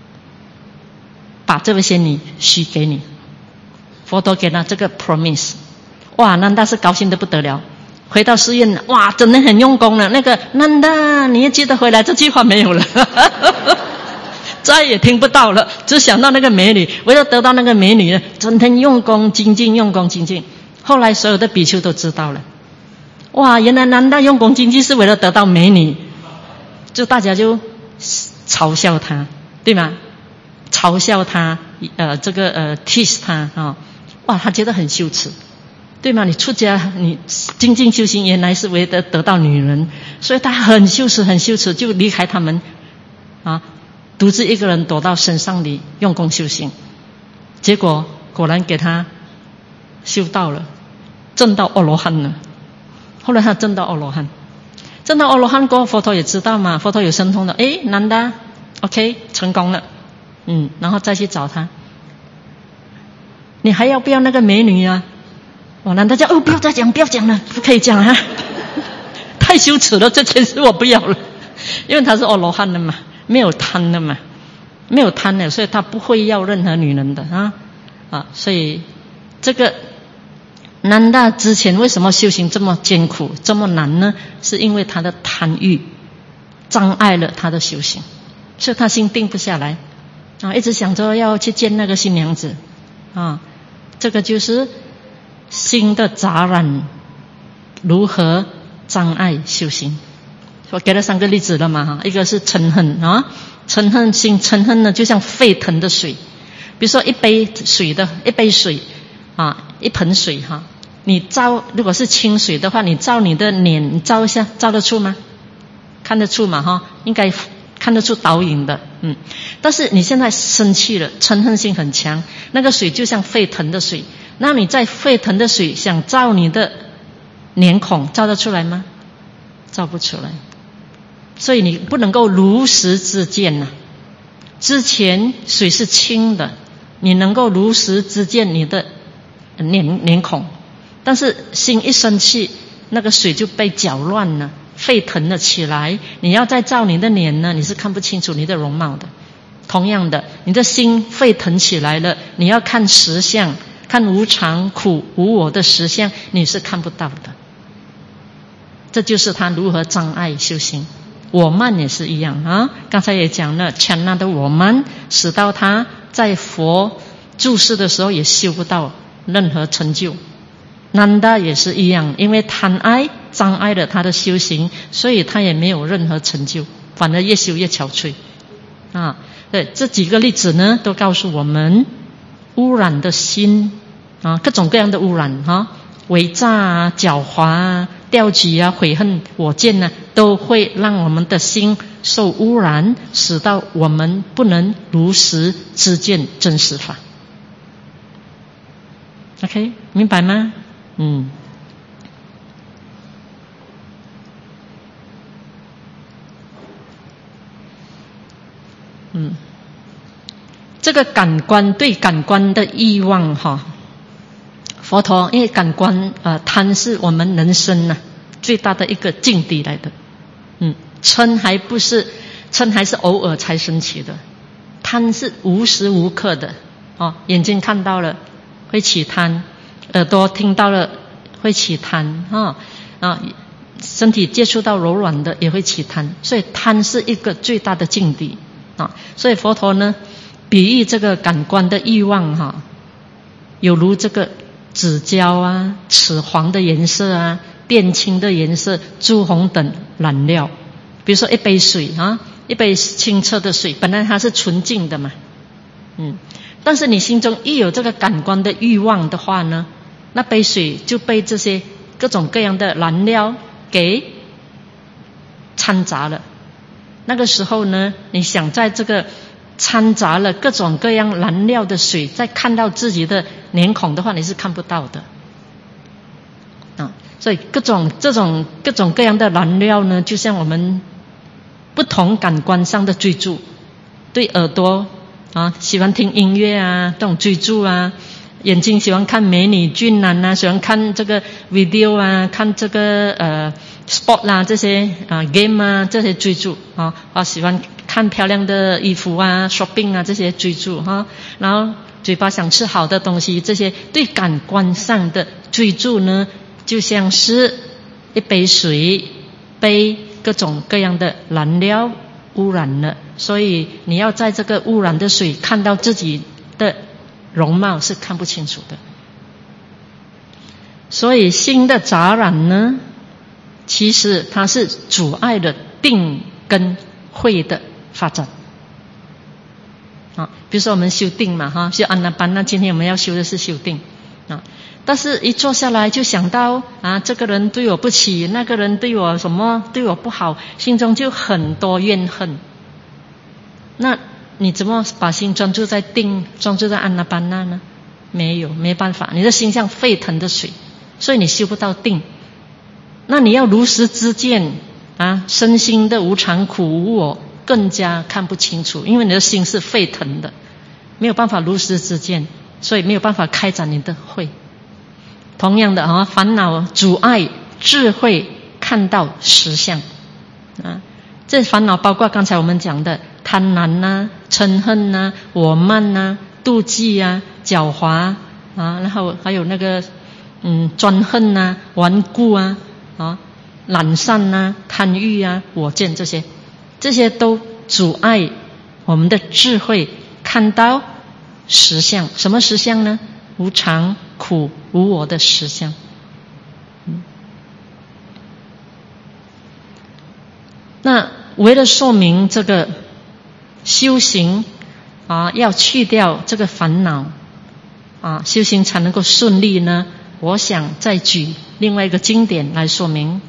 把这位仙女许给你。佛陀给他这个 promise， 哇，南达是高兴得不得了。回到寺院，哇，真的很用功了。那个南达，你也记得回来，这句话没有了，再也听不到了。只想到那个美女，为了得到那个美女，整天用功精进，用功精进。后来所有的比丘都知道了，哇，原来南达用功精进是为了得到美女，就大家就嘲笑他，对吗？嘲笑他，呃，这个呃 tease 他啊、哦，哇，他觉得很羞耻。对吗？你出家，你精进修行，原来是为了得到女人，所以他很羞耻，很羞耻，就离开他们，啊，独自一个人躲到深山里用功修行。结果果然给他修到了，证到阿罗汉了。后来他证到阿罗汉，证到阿罗汉过后，佛陀也知道嘛，佛陀有神通的，诶，难得 ，OK， 成功了，嗯，然后再去找他，你还要不要那个美女啊？哇！难道叫哦，不要再讲，不要讲了，不可以讲啊，太羞耻了，这件事我不要了，因为他是阿罗汉的嘛，没有贪的嘛，没有贪的，所以他不会要任何女人的啊啊！所以这个南达之前为什么修行这么艰苦、这么难呢？是因为他的贪欲障碍了他的修行，所以他心定不下来啊，一直想着要去见那个新娘子啊，这个就是心的杂染如何障碍修行。我给了三个例子了嘛，一个是嗔恨啊，嗔恨心，嗔恨呢就像沸腾的水，比如说一杯水的一杯水啊，一盆水哈，你照如果是清水的话，你照你的脸，你照一下，照得出吗？看得出嘛哈，应该看得出倒影的，嗯。但是你现在生气了，嗔恨心很强，那个水就像沸腾的水，那你在沸腾的水想照你的脸孔，照得出来吗？照不出来。所以你不能够如实知见呐、啊。之前水是清的，你能够如实知见你的脸脸孔，但是心一生气，那个水就被搅乱了，沸腾了起来。你要再照你的脸呢，你是看不清楚你的容貌的。同样的，你的心沸腾起来了，你要看实相，看无常、苦、无我的实相，你是看不到的。这就是他如何障碍修行。我慢也是一样啊，刚才也讲了，强大的我慢使到他在佛住世的时候也修不到任何成就。南达也是一样，因为贪爱障碍了他的修行，所以他也没有任何成就，反而越修越憔悴啊。对，这几个例子呢，都告诉我们污染的心啊，各种各样的污染啊，伪诈啊、狡猾啊、调举啊、悔恨、我见呢、啊，都会让我们的心受污染，使到我们不能如实知见真实法。OK， 明白吗？嗯。 嗯，这个感官对感官的欲望哈，佛陀因为感官呃贪是我们人生呢、啊、最大的一个境地来的，嗯，嗔还不是嗔还是偶尔才升起的，贪是无时无刻的哦，眼睛看到了会起贪，耳朵听到了会起贪啊啊，身体接触到柔软的也会起贪，所以贪是一个最大的境地啊。所以佛陀呢，比喻这个感官的欲望哈、啊，有如这个紫胶啊、赤黄的颜色啊、靛青的颜色、朱红等染料。比如说一杯水啊，一杯清澈的水，本来它是纯净的嘛，嗯，但是你心中一有这个感官的欲望的话呢，那杯水就被这些各种各样的染料给掺杂了。那个时候呢，你想在这个掺杂了各种各样染料的水，再看到自己的脸孔的话，你是看不到的啊。所以各种这种各种各样的染料呢，就像我们不同感官上的追逐，对耳朵啊喜欢听音乐啊这种追逐啊，眼睛喜欢看美女俊男啊，喜欢看这个 video 啊，看这个呃 sport 啦、啊、这些啊 game 啊这些追逐啊，啊喜欢看漂亮的衣服啊 shopping 啊这些追逐哈、啊，然后嘴巴想吃好的东西，这些对感官上的追逐呢，就像是一杯水被各种各样的染料污染了，所以你要在这个污染的水看到自己的容貌是看不清楚的。所以心的杂染呢，其实它是阻碍了定跟慧的发展啊。比如说我们修定嘛哈，修安那班那，今天我们要修的是修定啊。但是一坐下来就想到啊，这个人对我不起，那个人对我什么对我不好，心中就很多怨恨。那你怎么把心专注在定，专注在安那班那呢？没有，没办法，你的心像沸腾的水，所以你修不到定。那你要如实知见啊，身心的无常苦无我更加看不清楚，因为你的心是沸腾的，没有办法如实知见，所以没有办法开展你的慧。同样的啊，烦恼阻碍智慧看到实相啊。这烦恼包括刚才我们讲的贪婪啊、嗔恨啊、我慢啊、妒忌啊、狡猾啊，然后还有那个嗯专横啊、顽固啊、啊懒散啊、贪欲啊、我见，这些这些都阻碍我们的智慧看到实相。什么实相呢？无常、苦、无我的实相。嗯，那为了说明这个修行啊，要去掉这个烦恼啊，修行才能够顺利呢，我想再举另外一个经典来说明。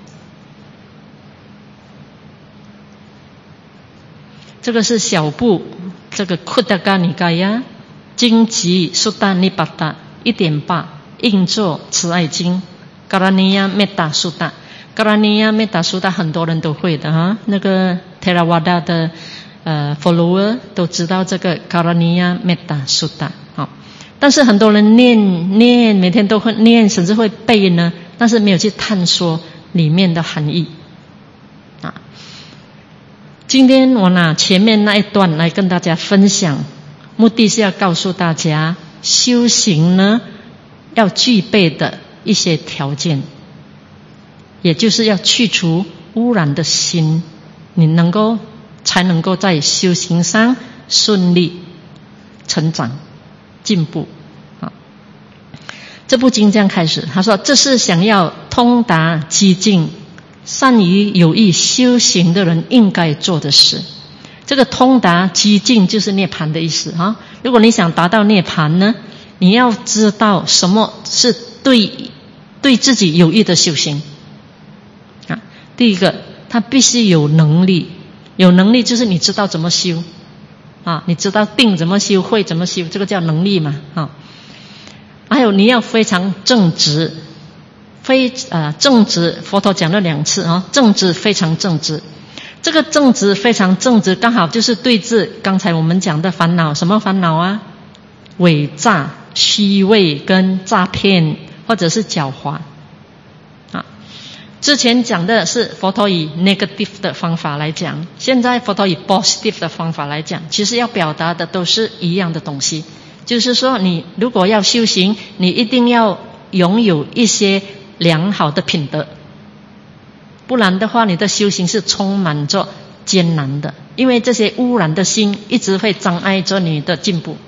这个是小部这个库达嘎尼嘎呀经集苏达尼巴达一点八应作慈爱经嘎拉尼亚梅达苏达。嘎拉尼亚梅达苏达很多人都会的哈，那个 Theravada 的呃 follower 都知道这个嘎拉尼亚梅达苏达。好，但是很多人念念每天都会念，甚至会背呢，但是没有去探索里面的含义啊。今天我拿前面那一段来跟大家分享，目的是要告诉大家修行呢要具备的一些条件，也就是要去除污染的心，你能够才能够在修行上顺利成长进步啊。这部经这样开始，他说这是想要通达激进善于有意修行的人应该做的事。这个通达激进就是涅槃的意思啊。如果你想达到涅槃呢，你要知道什么是对对自己有益的修行啊。第一个，他必须有能力，有能力就是你知道怎么修啊，你知道定怎么修，慧怎么修，这个叫能力嘛啊。还有你要非常正直，非呃正直，佛陀讲了两次啊，正直非常正直。 这个正直非常正直，刚好就是对治刚才我们讲的烦恼。什么烦恼啊？伪诈、虚伪跟诈骗，或者是狡猾啊。之前讲的是佛陀以 negative 的方法来讲，现在佛陀以 positive 的方法来讲，其实要表达的都是一样的东西。就是说，你如果要修行，你一定要拥有一些良好的品德，不然的话你的修行是充满着艰难的，因为这些污染的心一直会障碍着你的进步。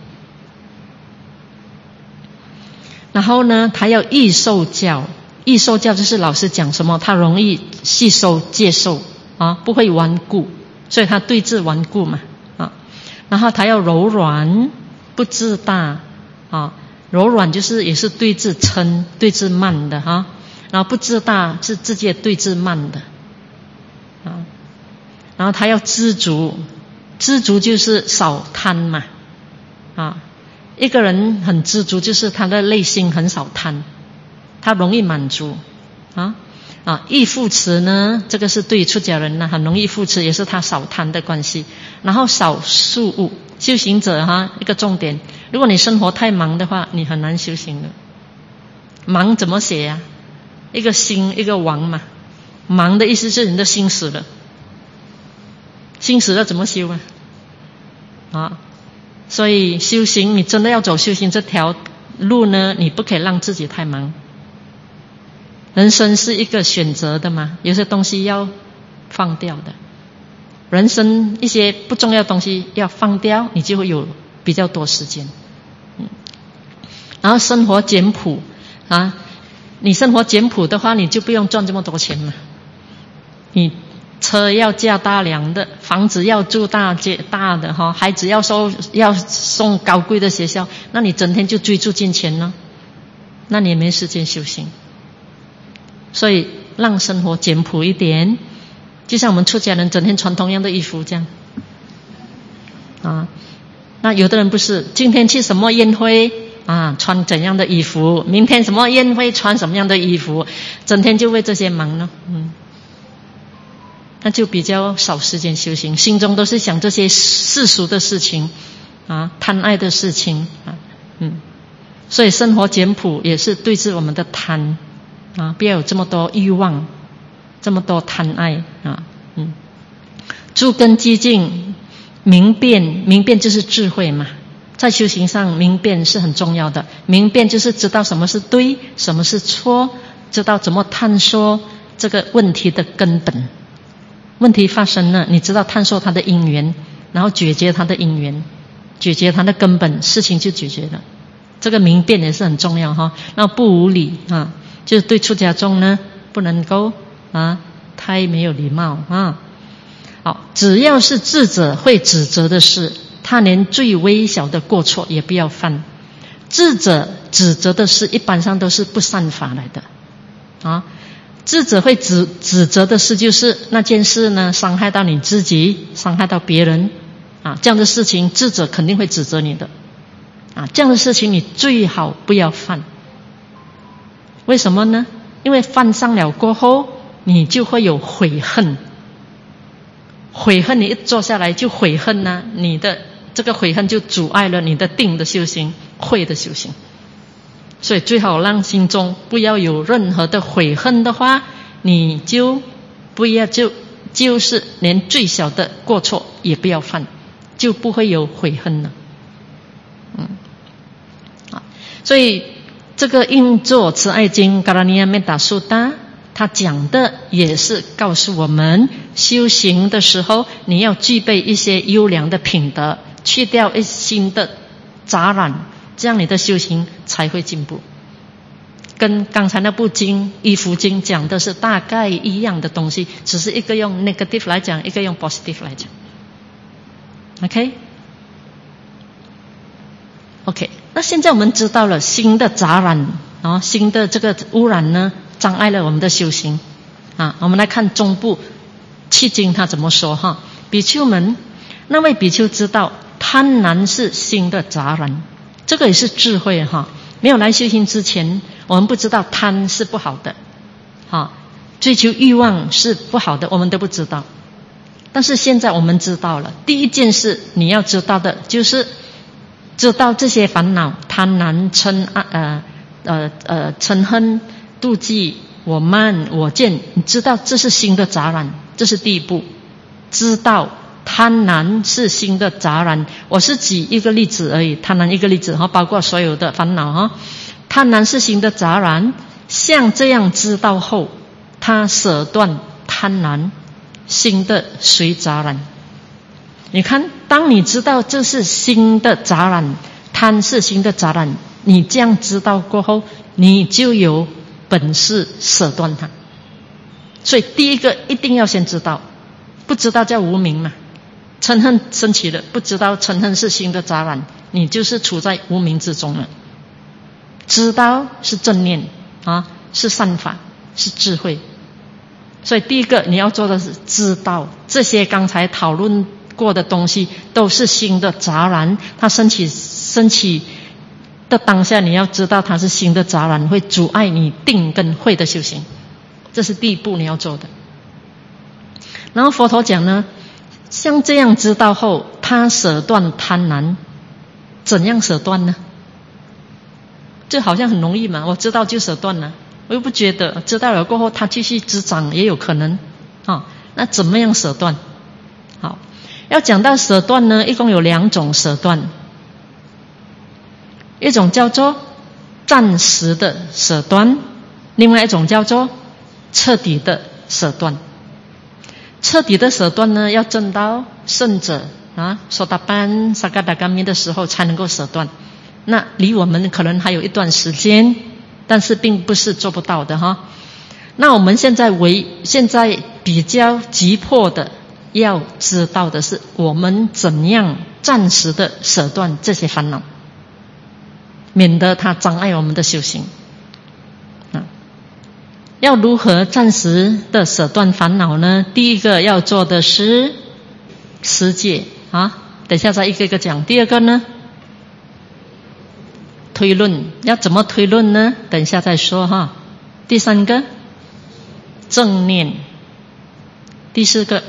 然后呢，他要易受教，易受教就是老师讲什么他容易吸收接受啊，不会顽固，所以他对治顽固嘛啊。然后他要柔软不自大啊，柔软就是也是对治嗔对治慢的哈、啊，然后不自大是直接对治慢的啊。然后他要知足，知足就是少贪嘛啊。一个人很知足，就是他的内心很少贪，他容易满足啊啊。易扶持呢，这个是对出家人呢很容易扶持，也是他少贪的关系。然后少宿物，修行者哈一个重点，如果你生活太忙的话，你很难修行的。忙怎么写呀、啊？一个心一个王嘛，忙的意思是你的心死了，心死了怎么修啊？啊。所以修行，你真的要走修行这条路呢，你不可以让自己太忙。人生是一个选择的嘛，有些东西要放掉的。人生一些不重要的东西要放掉，你就会有比较多时间。嗯，然后生活简朴啊，你生活简朴的话，你就不用赚这么多钱嘛。你车要驾大辆的，房子要住大大的哈，孩子要收要送高贵的学校，那你整天就追逐金钱呢，那你也没时间修行。所以让生活简朴一点，就像我们出家人整天穿同样的衣服这样啊。那有的人不是，今天去什么宴会啊，穿怎样的衣服，明天什么宴会穿什么样的衣服，整天就为这些忙呢，嗯。那就比较少时间修行，心中都是想这些世俗的事情啊，贪爱的事情啊，嗯，所以生活简朴也是对治我们的贪啊，不要有这么多欲望，这么多贪爱啊，嗯，诸根寂静，明辨，明辨就是智慧嘛，在修行上明辨是很重要的，明辨就是知道什么是对，什么是错，知道怎么探索这个问题的根本。问题发生了，你知道探索它的因缘，然后解决它的因缘，解决它的根本，事情就解决了。这个明辨也是很重要哈。那不无礼啊，就是对出家众呢不能够啊太没有礼貌啊。好，只要是智者会指责的事，他连最微小的过错也不要犯。智者指责的事一般上都是不善法来的啊。智者会指指责的事，就是那件事呢伤害到你自己，伤害到别人啊，这样的事情智者肯定会指责你的啊，这样的事情你最好不要犯。为什么呢？因为犯上了过后，你就会有悔恨，悔恨你一坐下来就悔恨呢、啊，你的这个悔恨就阻碍了你的定的修行，慧的修行。所以最好让心中不要有任何的悔恨的话，你就不要就就是连最小的过错也不要犯，就不会有悔恨了。嗯，啊，所以这个印座慈爱经 Karaniya Metta Sutta 它讲的也是告诉我们，修行的时候你要具备一些优良的品德，去掉一心的杂染，这样你的修行才会进步。跟刚才那部经《依佛经》讲的是大概一样的东西，只是一个用 negative 来讲，一个用 positive 来讲。OK？ OK， 那现在我们知道了心的杂染啊，心的这个污染呢，障碍了我们的修行啊。我们来看中部契经他怎么说哈？比丘们，那位比丘知道贪婪是心的杂染，这个也是智慧哈。没有来修行之前，我们不知道贪是不好的，哈，追求欲望是不好的，我们都不知道。 但是现在我们知道了，第一件事你要知道的就是知道这些烦恼，贪婪、嗔呃呃呃嗔恨、妒忌、我慢、我见，你知道这是心的杂染，这是第一步。知道贪婪是心的杂染，我是举一个例子而已，贪婪一个例子哈，包括所有的烦恼哈。贪婪是心的杂染，像这样知道后，他舍断贪婪，心的随杂染。你看，当你知道这是心的杂染，贪是心的杂染，你这样知道过后，你就有本事舍断它。所以第一个一定要先知道，不知道叫无明嘛。嗔恨升起了，不知道嗔恨是心的杂染，你就是处在无明之中了。知道是正念啊，是善法，是智慧。所以第一个你要做的是知道这些刚才讨论过的东西都是心的杂染，它升起升起的当下，你要知道它是心的杂染，会阻碍你定跟慧的修行，这是第一步你要做的。然后佛陀讲呢，像这样知道后，他舍断贪婪，怎样舍断呢？这好像很容易嘛，我知道就舍断了，我又不觉得知道了过后他继续滋长也有可能啊。那怎么样舍断？好，要讲到舍断呢，一共有两种舍断，一种叫做暂时的舍断，另外一种叫做彻底的舍断。彻底的舍断呢，要证到圣者啊，索达班、萨嘎达嘎米的时候才能够舍断。那离我们可能还有一段时间，但是并不是做不到的哈。那我们现在为现在比较急迫的要知道的是，我们怎样暂时的舍断这些烦恼，免得它障碍我们的修行。啊，要如何暂时的舍断烦恼呢？第一个要做的是持戒啊，等一下再一个一个讲。第二个呢，推论，要怎么推论呢？等一下再说哈。第三个，正念。第四个，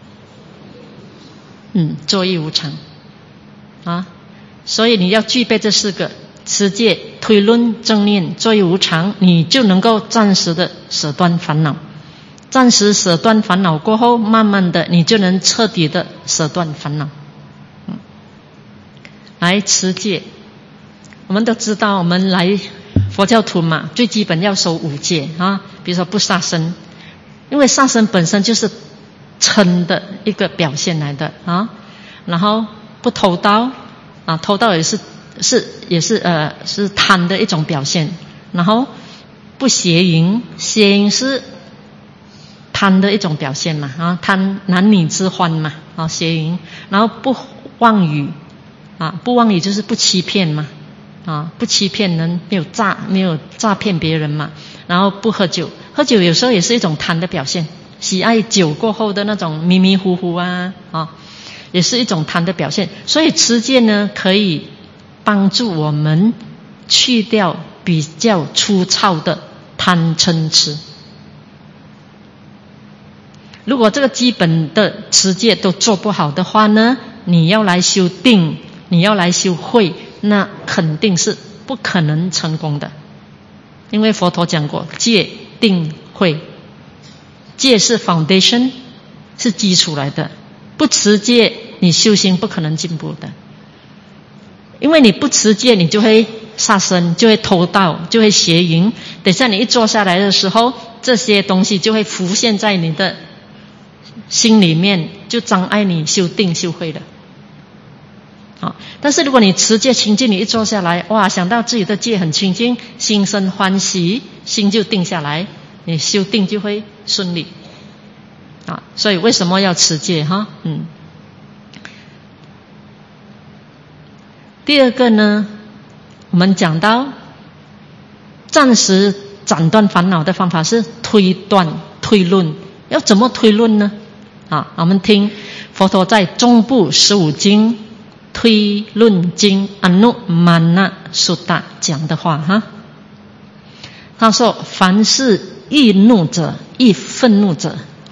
嗯，作意无常啊。所以你要具备这四个：持戒、推论、正念、作意无常，你就能够暂时的舍断烦恼。暂时舍断烦恼过后，慢慢的你就能彻底的舍断烦恼。嗯，来持戒。我们都知道，我们来佛教徒嘛，最基本要守五戒啊，比如说不杀生，因为杀生本身就是嗔的一个表现来的啊。然后不偷盗啊，偷盗也是是也是呃是贪的一种表现。然后不邪淫，邪淫是贪的一种表现嘛啊，贪男女之欢嘛啊，邪淫。然后不妄语啊，不妄语就是不欺骗嘛。啊，不欺骗人，没有诈，没有诈骗别人嘛。然后不喝酒，喝酒有时候也是一种贪的表现，喜爱酒过后的那种迷迷糊糊啊，啊，也是一种贪的表现。所以持戒呢，可以帮助我们去掉比较粗糙的贪嗔痴。如果这个基本的持戒都做不好的话呢，你要来修定，你要来修慧，那肯定是不可能成功的。因为佛陀讲过，戒定慧，戒是 foundation， 是基础来的，不持戒你修行不可能进步的。因为你不持戒，你就会杀生，就会偷盗，就会邪淫。等下你一坐下来的时候，这些东西就会浮现在你的心里面，就障碍你修定修慧的。啊！但是如果你持戒清净，你一坐下来，哇，想到自己的戒很清净，心生欢喜，心就定下来，你修定就会顺利。啊，所以为什么要持戒哈？嗯。第二个呢，我们讲到暂时斩断烦恼的方法是推断、推论。要怎么推论呢？啊，我们听佛陀在中部十五经推论经阿努曼那苏达讲的话哈，他说：凡是易怒者、易愤怒者，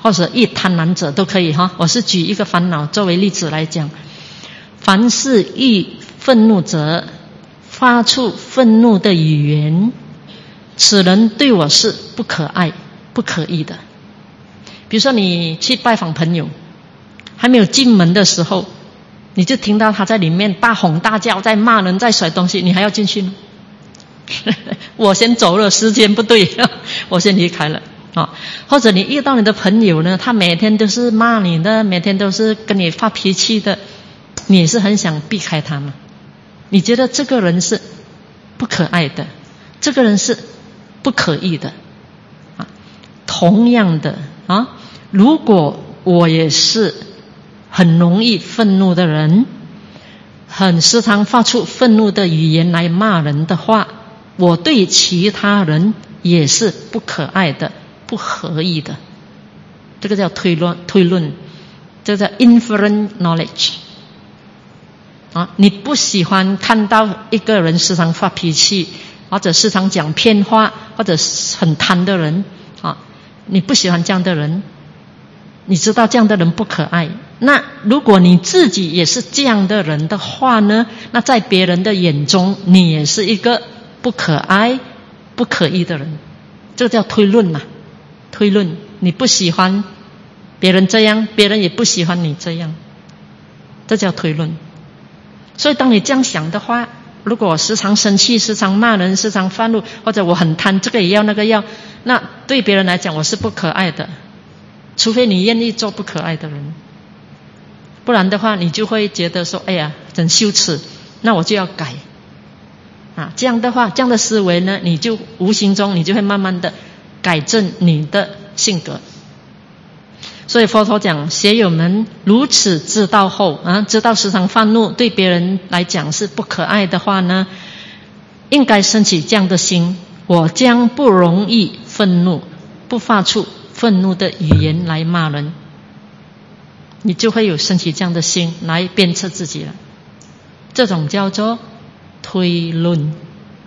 或者易贪婪者都可以哈。我是举一个烦恼作为例子来讲，凡是易愤怒者，发出愤怒的语言，此人对我是不可爱不可依的。比如说你去拜访朋友，还没有进门的时候，你就听到他在里面大吼大叫，在骂人，在甩东西，你还要进去吗？我先走了，时间不对，我先离开了啊。或者你遇到你的朋友呢，他每天都是骂你的，每天都是跟你发脾气的，你也是很想避开他吗？你觉得这个人是不可爱的，这个人是不可依的啊。同样的啊，如果我也是很容易愤怒的人，很时常发出愤怒的语言来骂人的话，我对其他人也是不可爱的不合意的。这个叫推论推论这个叫 inferent knowledge 啊。你不喜欢看到一个人时常发脾气，或者时常讲骗话，或者很贪的人啊，你不喜欢这样的人，你知道这样的人不可爱。那如果你自己也是这样的人的话呢，那在别人的眼中你也是一个不可爱不可依的人。这个叫推论嘛，推论。你不喜欢别人这样，别人也不喜欢你这样，这叫推论。所以当你这样想的话，如果我时常生气，时常骂人，时常愤怒，或者我很贪，这个也要那个要，那对别人来讲我是不可爱的，除非你愿意做不可爱的人，不然的话你就会觉得说，哎呀真羞耻，那我就要改啊。这样的话，这样的思维呢，你就无形中你就会慢慢的改正你的性格。所以佛陀讲，学友们如此知道后啊，知道时常愤怒对别人来讲是不可爱的话呢，应该升起这样的心，我将不容易愤怒，不发出愤怒的语言来骂人，你就会有升起这样的心来鞭策自己了。这种叫做推论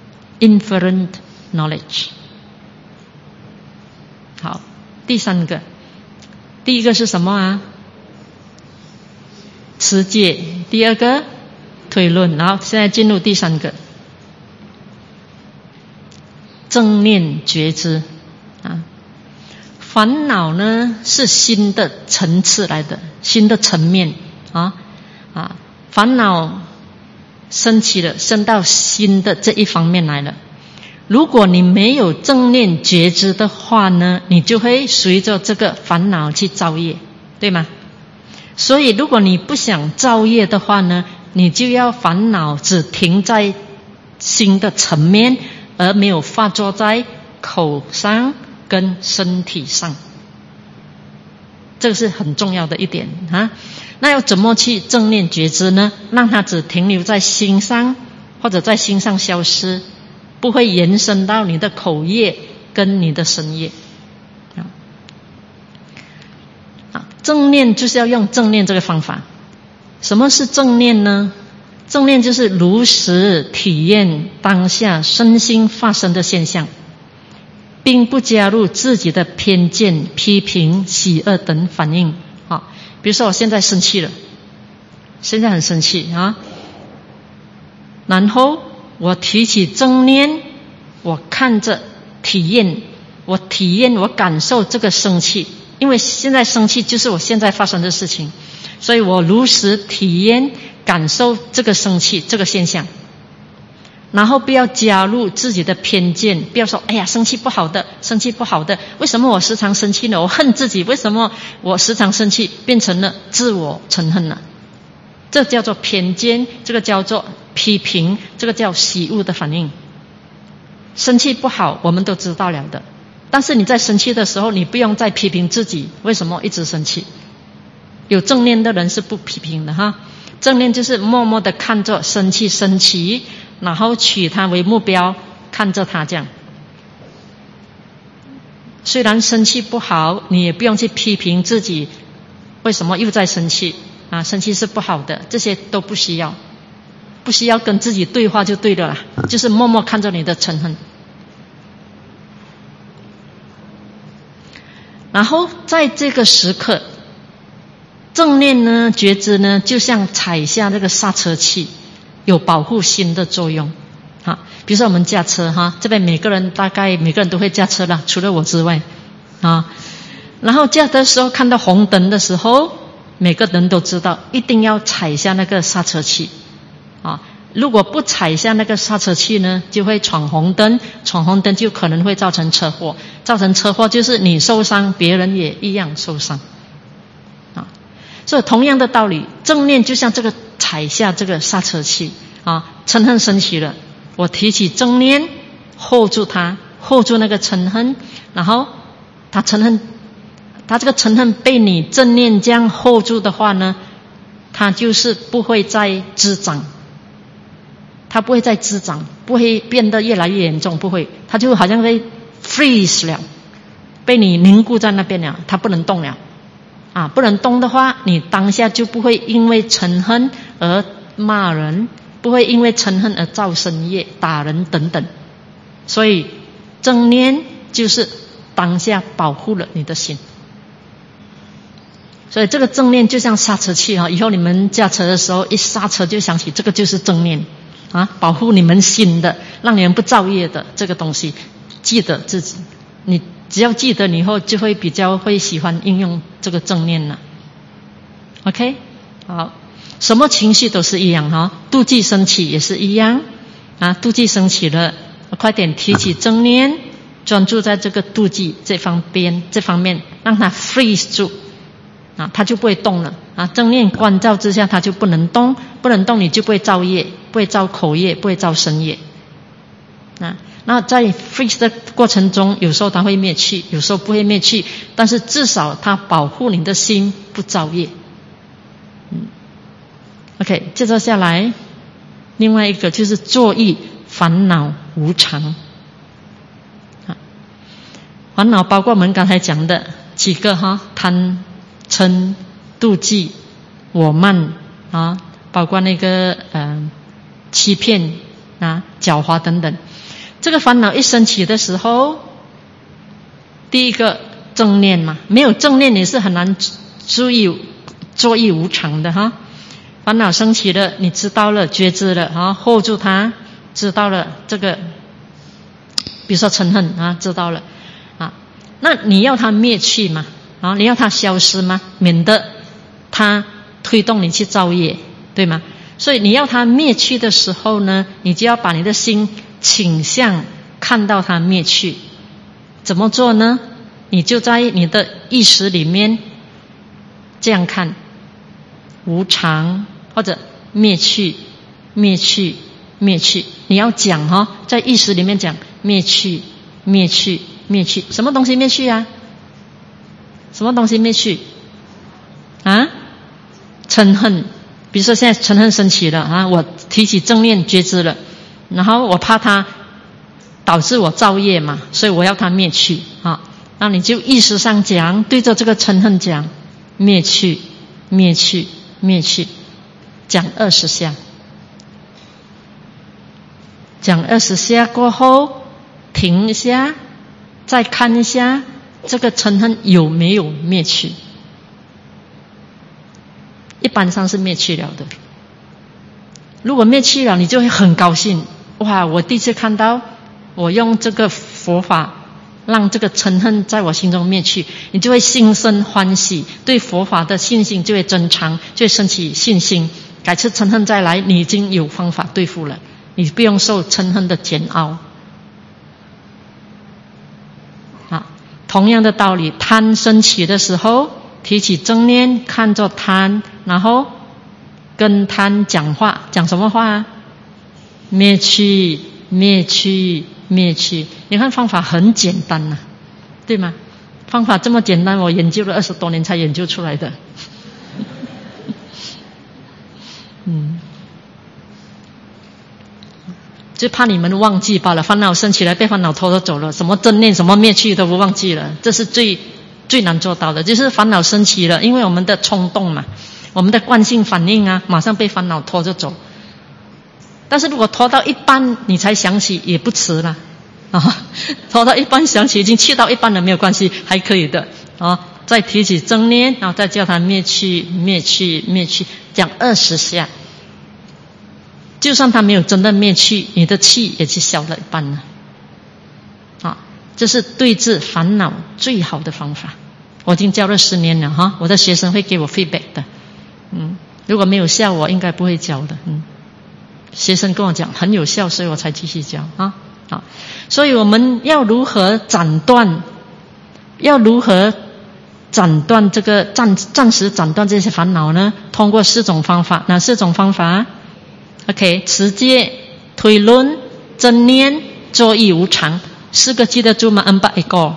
inferent knowledge。 好，第三个，第一个是什么啊？持戒。第二个推论。然后现在进入第三个，正念觉知啊。烦恼呢是新的层次来的，新的层面啊啊，烦恼升起了，升到新的这一方面来了。如果你没有正念觉知的话呢，你就会随着这个烦恼去造业，对吗？所以如果你不想造业的话呢，你就要烦恼只停在心的层面，而没有发作在口上跟身体上。这个是很重要的一点啊。那要怎么去正念觉知呢？让它只停留在心上，或者在心上消失，不会延伸到你的口业跟你的身业啊。正念就是要用正念这个方法。什么是正念呢？正念就是如实体验当下身心发生的现象，并不加入自己的偏见、批评、喜恶等反应啊。比如说我现在生气了，现在很生气啊，然后我提起正念，我看着体验，我体验我感受这个生气，因为现在生气就是我现在发生的事情，所以我如实体验感受这个生气这个现象，然后不要加入自己的偏见，不要说哎呀生气不好的，生气不好的，为什么我时常生气呢？我恨自己，为什么我时常生气？变成了自我嗔恨了，这叫做偏见，这个叫做批评，这个叫喜恶的反应。生气不好我们都知道了的，但是你在生气的时候，你不用再批评自己为什么一直生气。有正念的人是不批评的哈，正念就是默默的看着生气升起，然后取它为目标，看着它这样。虽然生气不好，你也不用去批评自己为什么又在生气啊，生气是不好的，这些都不需要，不需要跟自己对话就对了啦，就是默默看着你的嗔恨。 然后在这个时刻，正念呢、觉知呢，就像踩下这个刹车器，有保护心的作用。啊，比如说我们驾车哈，这边每个人大概每个人都会驾车啦，除了我之外啊。然后驾的时候看到红灯的时候，每个人都知道一定要踩下那个刹车器啊。如果不踩下那个刹车器呢，就会闯红灯，闯红灯就可能会造成车祸，造成车祸就是你受伤，别人也一样受伤啊。所以同样的道理，正念就像这个踩下这个刹车器啊，嗔恨升起了，我提起正念 hold 住它 hold 住那个嗔恨，然后它嗔恨，它这个嗔恨被你正念这样 hold 住的话呢，它就是不会再滋长，它不会再滋长，不会变得越来越严重，不会，它就好像被 freeze 了，被你凝固在那边了，它不能动了啊！不能动的话，你当下就不会因为嗔恨而骂人，不会因为嗔恨而造身业、打人等等。所以正念就是当下保护了你的心。所以这个正念就像刹车器啊，以后你们驾车的时候一刹车就想起这个就是正念啊，保护你们心的，让你们不造业的这个东西，记得自己，你只要记得，你以后就会比较会喜欢应用这个正念了。OK， 好，什么情绪都是一样哈，妒忌升起也是一样啊，妒忌升起了，快点提起正念，专注在这个妒忌这方面，这方面让它 freeze 住啊，它就不会动了啊。正念关照之下，它就不能动，不能动，你就不会造业，不会造口业，不会造身业啊。那在 freeze 的过程中，有时候它会灭去，有时候不会灭去，但是至少它保护你的心不造业。嗯 ，OK， 接着下来，另外一个就是作意烦恼无常啊。烦恼包括我们刚才讲的几个哈，贪、嗔、妒忌、我慢啊，包括那个呃欺骗啊、狡猾等等。这个烦恼一升起的时候，第一个正念嘛，没有正念你是很难注意作意无常的哈。烦恼升起了，你知道了，觉知了啊 ，hold 住它，知道了这个，比如说嗔恨啊，知道了啊，那你要它灭去嘛？啊，你要它消失吗？免得它推动你去造业，对吗？所以你要它灭去的时候呢，你就要把你的心倾向看到它灭去。怎么做呢？你就在你的意识里面这样看，无常或者灭去，灭去，灭去。你要讲哈、哦，在意识里面讲灭去，灭去，灭去。什么东西灭去啊？什么东西灭去？啊？嗔恨。比如说现在嗔恨升起了啊，我提起正念觉知了，然后我怕它导致我造业嘛，所以我要它灭去啊。那你就意识上讲，对着这个嗔恨讲灭去，灭去，灭去，讲二十下，讲二十下过后停一下，再看一下这个嗔恨有没有灭去。一般上是灭去了的。如果灭去了，你就会很高兴，哇！我第一次看到，我用这个佛法让这个嗔恨在我心中灭去，你就会心生欢喜，对佛法的信心就会增长，就会升起信心。改次嗔恨再来，你已经有方法对付了，你不用受嗔恨的煎熬。啊，同样的道理，贪升起的时候，提起正念，看着贪，然后跟贪讲话，讲什么话啊？灭去，灭去，灭去。你看方法很简单呐、啊，对吗？方法这么简单，我研究了二十多年才研究出来的。嗯，就怕你们忘记罢了。烦恼升起来，被烦恼拖着走了，什么正念，什么灭去都不忘记了，这是最最难做到的。就是烦恼升起了，因为我们的冲动嘛，我们的惯性反应啊，马上被烦恼拖着走。但是如果拖到一半你才想起，也不迟了啊。拖到一半想起，已经去到一半了，没有关系，还可以的。 啊，再提起正念，然后再叫它灭去灭去灭去，讲二十下。就算它没有真的灭去，你的气也去消了一半了。啊，这是对治烦恼最好的方法。我已经教了十年了哈，我的学生会给我 feedback 的。嗯，如果没有效，我应该不会教的。嗯，学生跟我讲很有效，所以我才继续教啊。好，所以我们要如何斩断？要如何斩断这个暂暂时斩断这些烦恼呢？通过四种方法。哪四种方法 ？OK， 持戒、推论、正念、作意无常，四个记得住吗 ？N 八 一个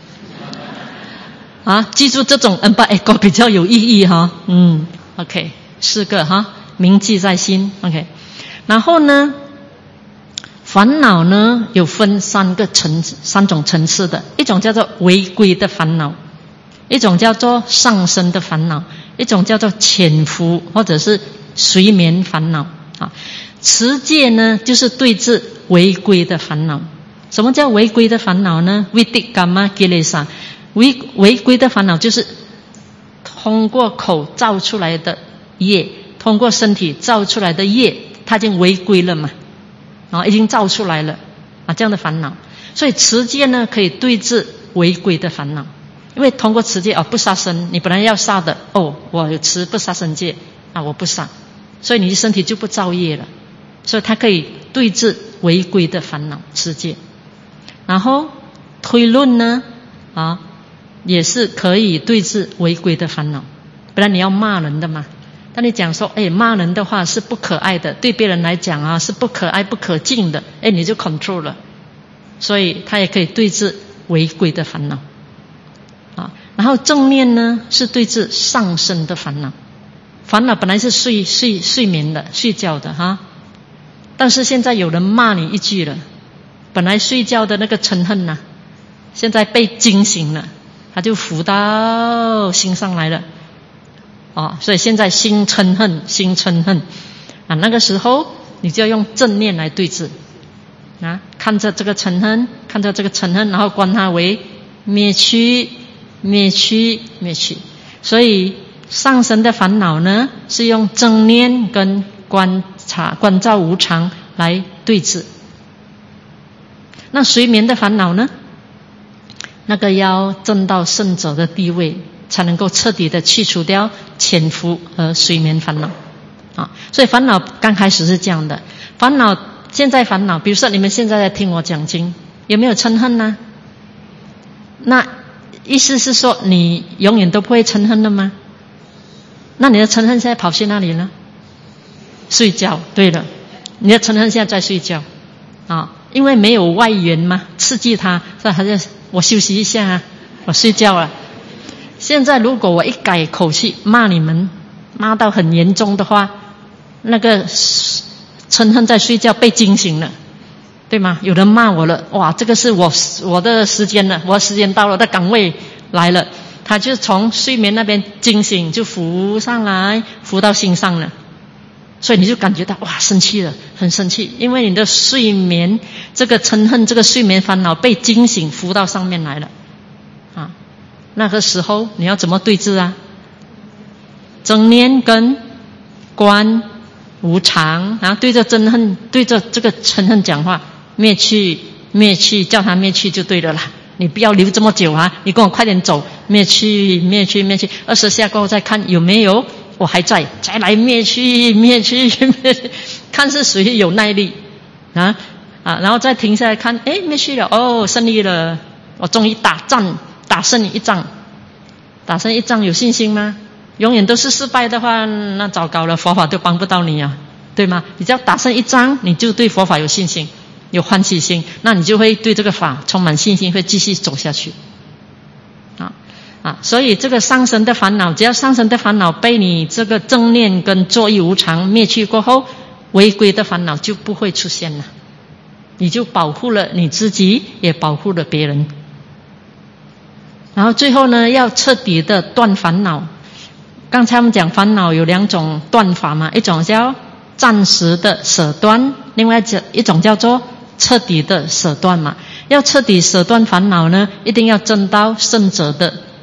啊，记住这种 N 八 一个比较有意义哈。嗯 ，OK， 四个哈，铭记在心。OK， 然后呢？烦恼呢有分三个层三种层次的，一种叫做违规的烦恼，一种叫做上升的烦恼，一种叫做潜伏或者是睡眠烦恼啊。持戒呢就是对治违规的烦恼。什么叫违规的烦恼呢？ Vitikama Kilesa， 违违规的烦恼就是通过口造出来的业，通过身体造出来的业，它已经违规了嘛。啊，已经造出来了啊，这样的烦恼。所以持戒呢，可以对治违规的烦恼。因为通过持戒哦，不杀生，你本来要杀的哦，我有持不杀生戒啊，我不杀，所以你的身体就不造业了。所以它可以对治违规的烦恼，持戒。然后推论呢，啊，也是可以对治违规的烦恼。本来你要骂人的嘛。当你讲说，哎，骂人的话是不可爱的，对别人来讲啊是不可爱不可敬的，哎，你就 control 了，所以它也可以对治违规的烦恼，啊，然后正念呢是对治上升的烦恼，烦恼本来是睡睡睡眠的睡觉的哈，但是现在有人骂你一句了，本来睡觉的那个嗔恨呐、啊，现在被惊醒了，它就浮到心上来了。哦，所以现在心嗔恨，心嗔恨啊，那个时候你就要用正念来对治啊，看着这个嗔恨，看着这个嗔恨，然后观它为灭去，灭去，灭去。所以上升的烦恼呢，是用正念跟观察、观照无常来对治。那睡眠的烦恼呢？那个要证到圣者的地位，才能够彻底的去除掉潜伏和睡眠烦恼啊。所以烦恼刚开始是这样的，烦恼现在烦恼，比如说你们现在在听我讲经，有没有嗔恨呢？那意思是说你永远都不会嗔恨的吗？那你的嗔恨现在跑去哪里呢？睡觉。对了，你的嗔恨现在在睡觉啊，因为没有外缘嘛，刺激它，所以它就我休息一下啊，我睡觉了。现在如果我一改口气骂你们，骂到很严重的话，那个嗔恨在睡觉被惊醒了，对吗？有人骂我了，哇，这个是我我的时间了，我的时间到了，我的岗位来了，他就从睡眠那边惊醒，就浮上来，浮到心上了。所以你就感觉到哇，生气了，很生气，因为你的睡眠这个嗔恨，这个睡眠烦恼被惊醒，浮到上面来了啊。那个时候你要怎么对治啊？正念跟观无常，然后对着憎恨，对着这个嗔恨讲话，灭去，灭去，叫他灭去就对了啦。你不要留这么久啊！你跟我快点走，灭去，灭去，灭去，二十下过后再看有没有我还在，再来灭去，灭去，灭去，看是谁有耐力啊啊！然后再停下来看，哎，灭去了，哦，胜利了，我终于打仗。打胜一仗，打胜一仗有信心吗？永远都是失败的话，那糟糕了，佛法就帮不到你啊，对吗？你只要打胜一仗，你就对佛法有信心，有欢喜心，那你就会对这个法充满信心，会继续走下去。啊啊，所以这个上升的烦恼，只要上升的烦恼被你这个正念跟作意无常灭去过后，违规的烦恼就不会出现了，你就保护了你自己，也保护了别人。然后最后呢，要彻底的断烦恼。刚才我们讲烦恼有两种断法嘛，一种叫暂时的舍断，另外一种叫做彻底的舍断嘛。要彻底舍断烦恼呢，一定要证到圣者的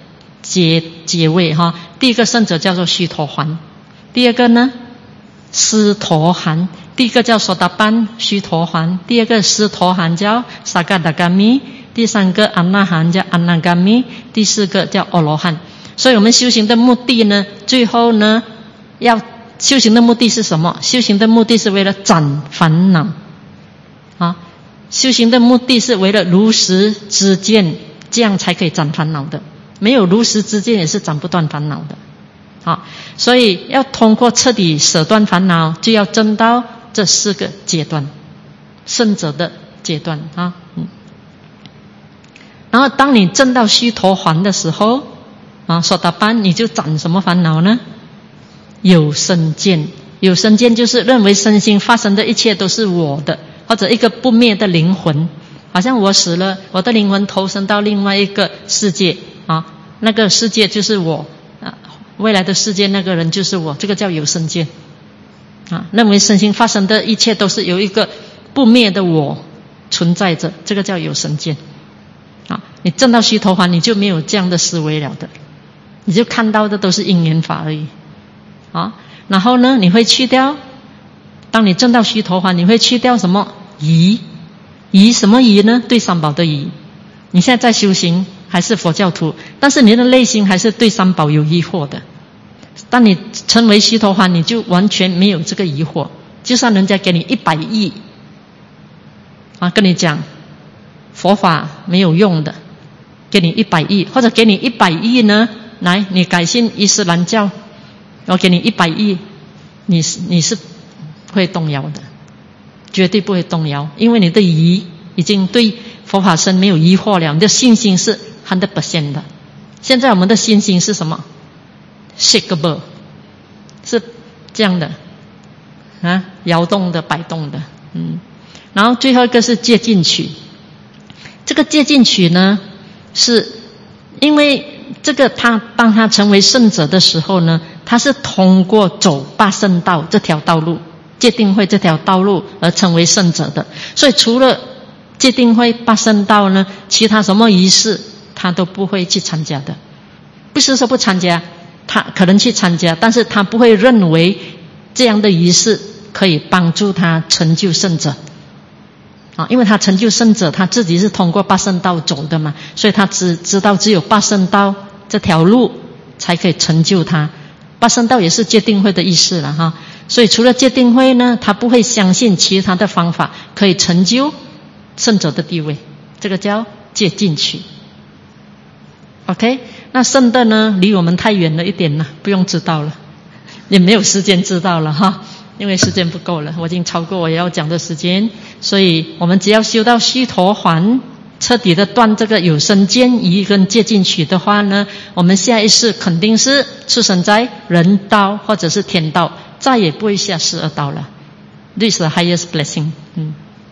阶阶位哈。第一个圣者叫做须陀洹，第二个呢斯陀含，第一个叫索达班须陀洹，第二个斯陀含叫萨嘎达嘎米，第三个阿那含叫阿那嘎米，第四个叫阿罗汉。所以我们修行的目的呢，最后呢，要修行的目的是什么？修行的目的是为了斩烦恼啊！修行的目的是为了如实知见，这样才可以斩烦恼的。没有如实知见也是斩不断烦恼的。好，所以要通过彻底舍断烦恼，就要证到这四个阶段，圣者的阶段啊。嗯。然后当你证到须陀洹的时候啊，索达班你就斩什么烦恼呢？有生见。有生见就是认为身心发生的一切都是我的，或者一个不灭的灵魂，好像我死了，我的灵魂投身到另外一个世界啊，那个世界就是我啊，未来的世界那个人就是我，这个叫有生见啊，认为身心发生的一切都是有一个不灭的我存在着，这个叫有生见啊。你证到须陀洹，你就没有这样的思维了的，你就看到的都是因缘法而已啊。然后呢，你会去掉，当你证到须陀洹，你会去掉什么疑？疑什么疑呢？对三宝的疑。你现在在修行还是佛教徒，但是你的内心还是对三宝有疑惑的。当你成为须陀洹，你就完全没有这个疑惑。就算人家给你一百亿啊，跟你讲佛法没有用的，给你一百亿，或者给你一百亿呢，来你改信伊斯兰教，我给你一百亿，你是你是不会动摇的，绝对不会动摇，因为你的疑已经对佛法僧没有疑惑了，你的信心是 百分之百 的。现在我们的信心是什么？ shakeable， 是这样的啊，摇动的，摆动的。嗯，然后最后一个是戒禁取。这个戒禁取呢，是因为这个他当他成为圣者的时候呢，他是通过走八圣道这条道路，戒定慧这条道路而成为圣者的。所以除了戒定慧八圣道呢，其他什么仪式他都不会去参加的。不是说不参加，他可能去参加，但是他不会认为这样的仪式可以帮助他成就圣者啊，因为他成就圣者，他自己是通过八圣道走的嘛，所以他只知道只有八圣道这条路才可以成就他。八圣道也是戒定慧的意思了哈，所以除了戒定慧呢，他不会相信其他的方法可以成就圣者的地位，这个叫戒禁取。OK， 那圣的呢，离我们太远了一点了，不用知道了，也没有时间知道了哈，因为时间不够了，我已经超过我要讲的时间，所以我们只要修到须陀洹，彻底的断这个有生见疑跟戒禁取的话呢，我们下一世肯定是出生在人道或者是天道，再也不会下十二道了。This is the highest blessing。嗯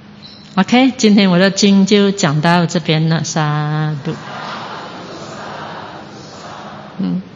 ，OK， 今天我的经就讲到这边了，萨度。嗯。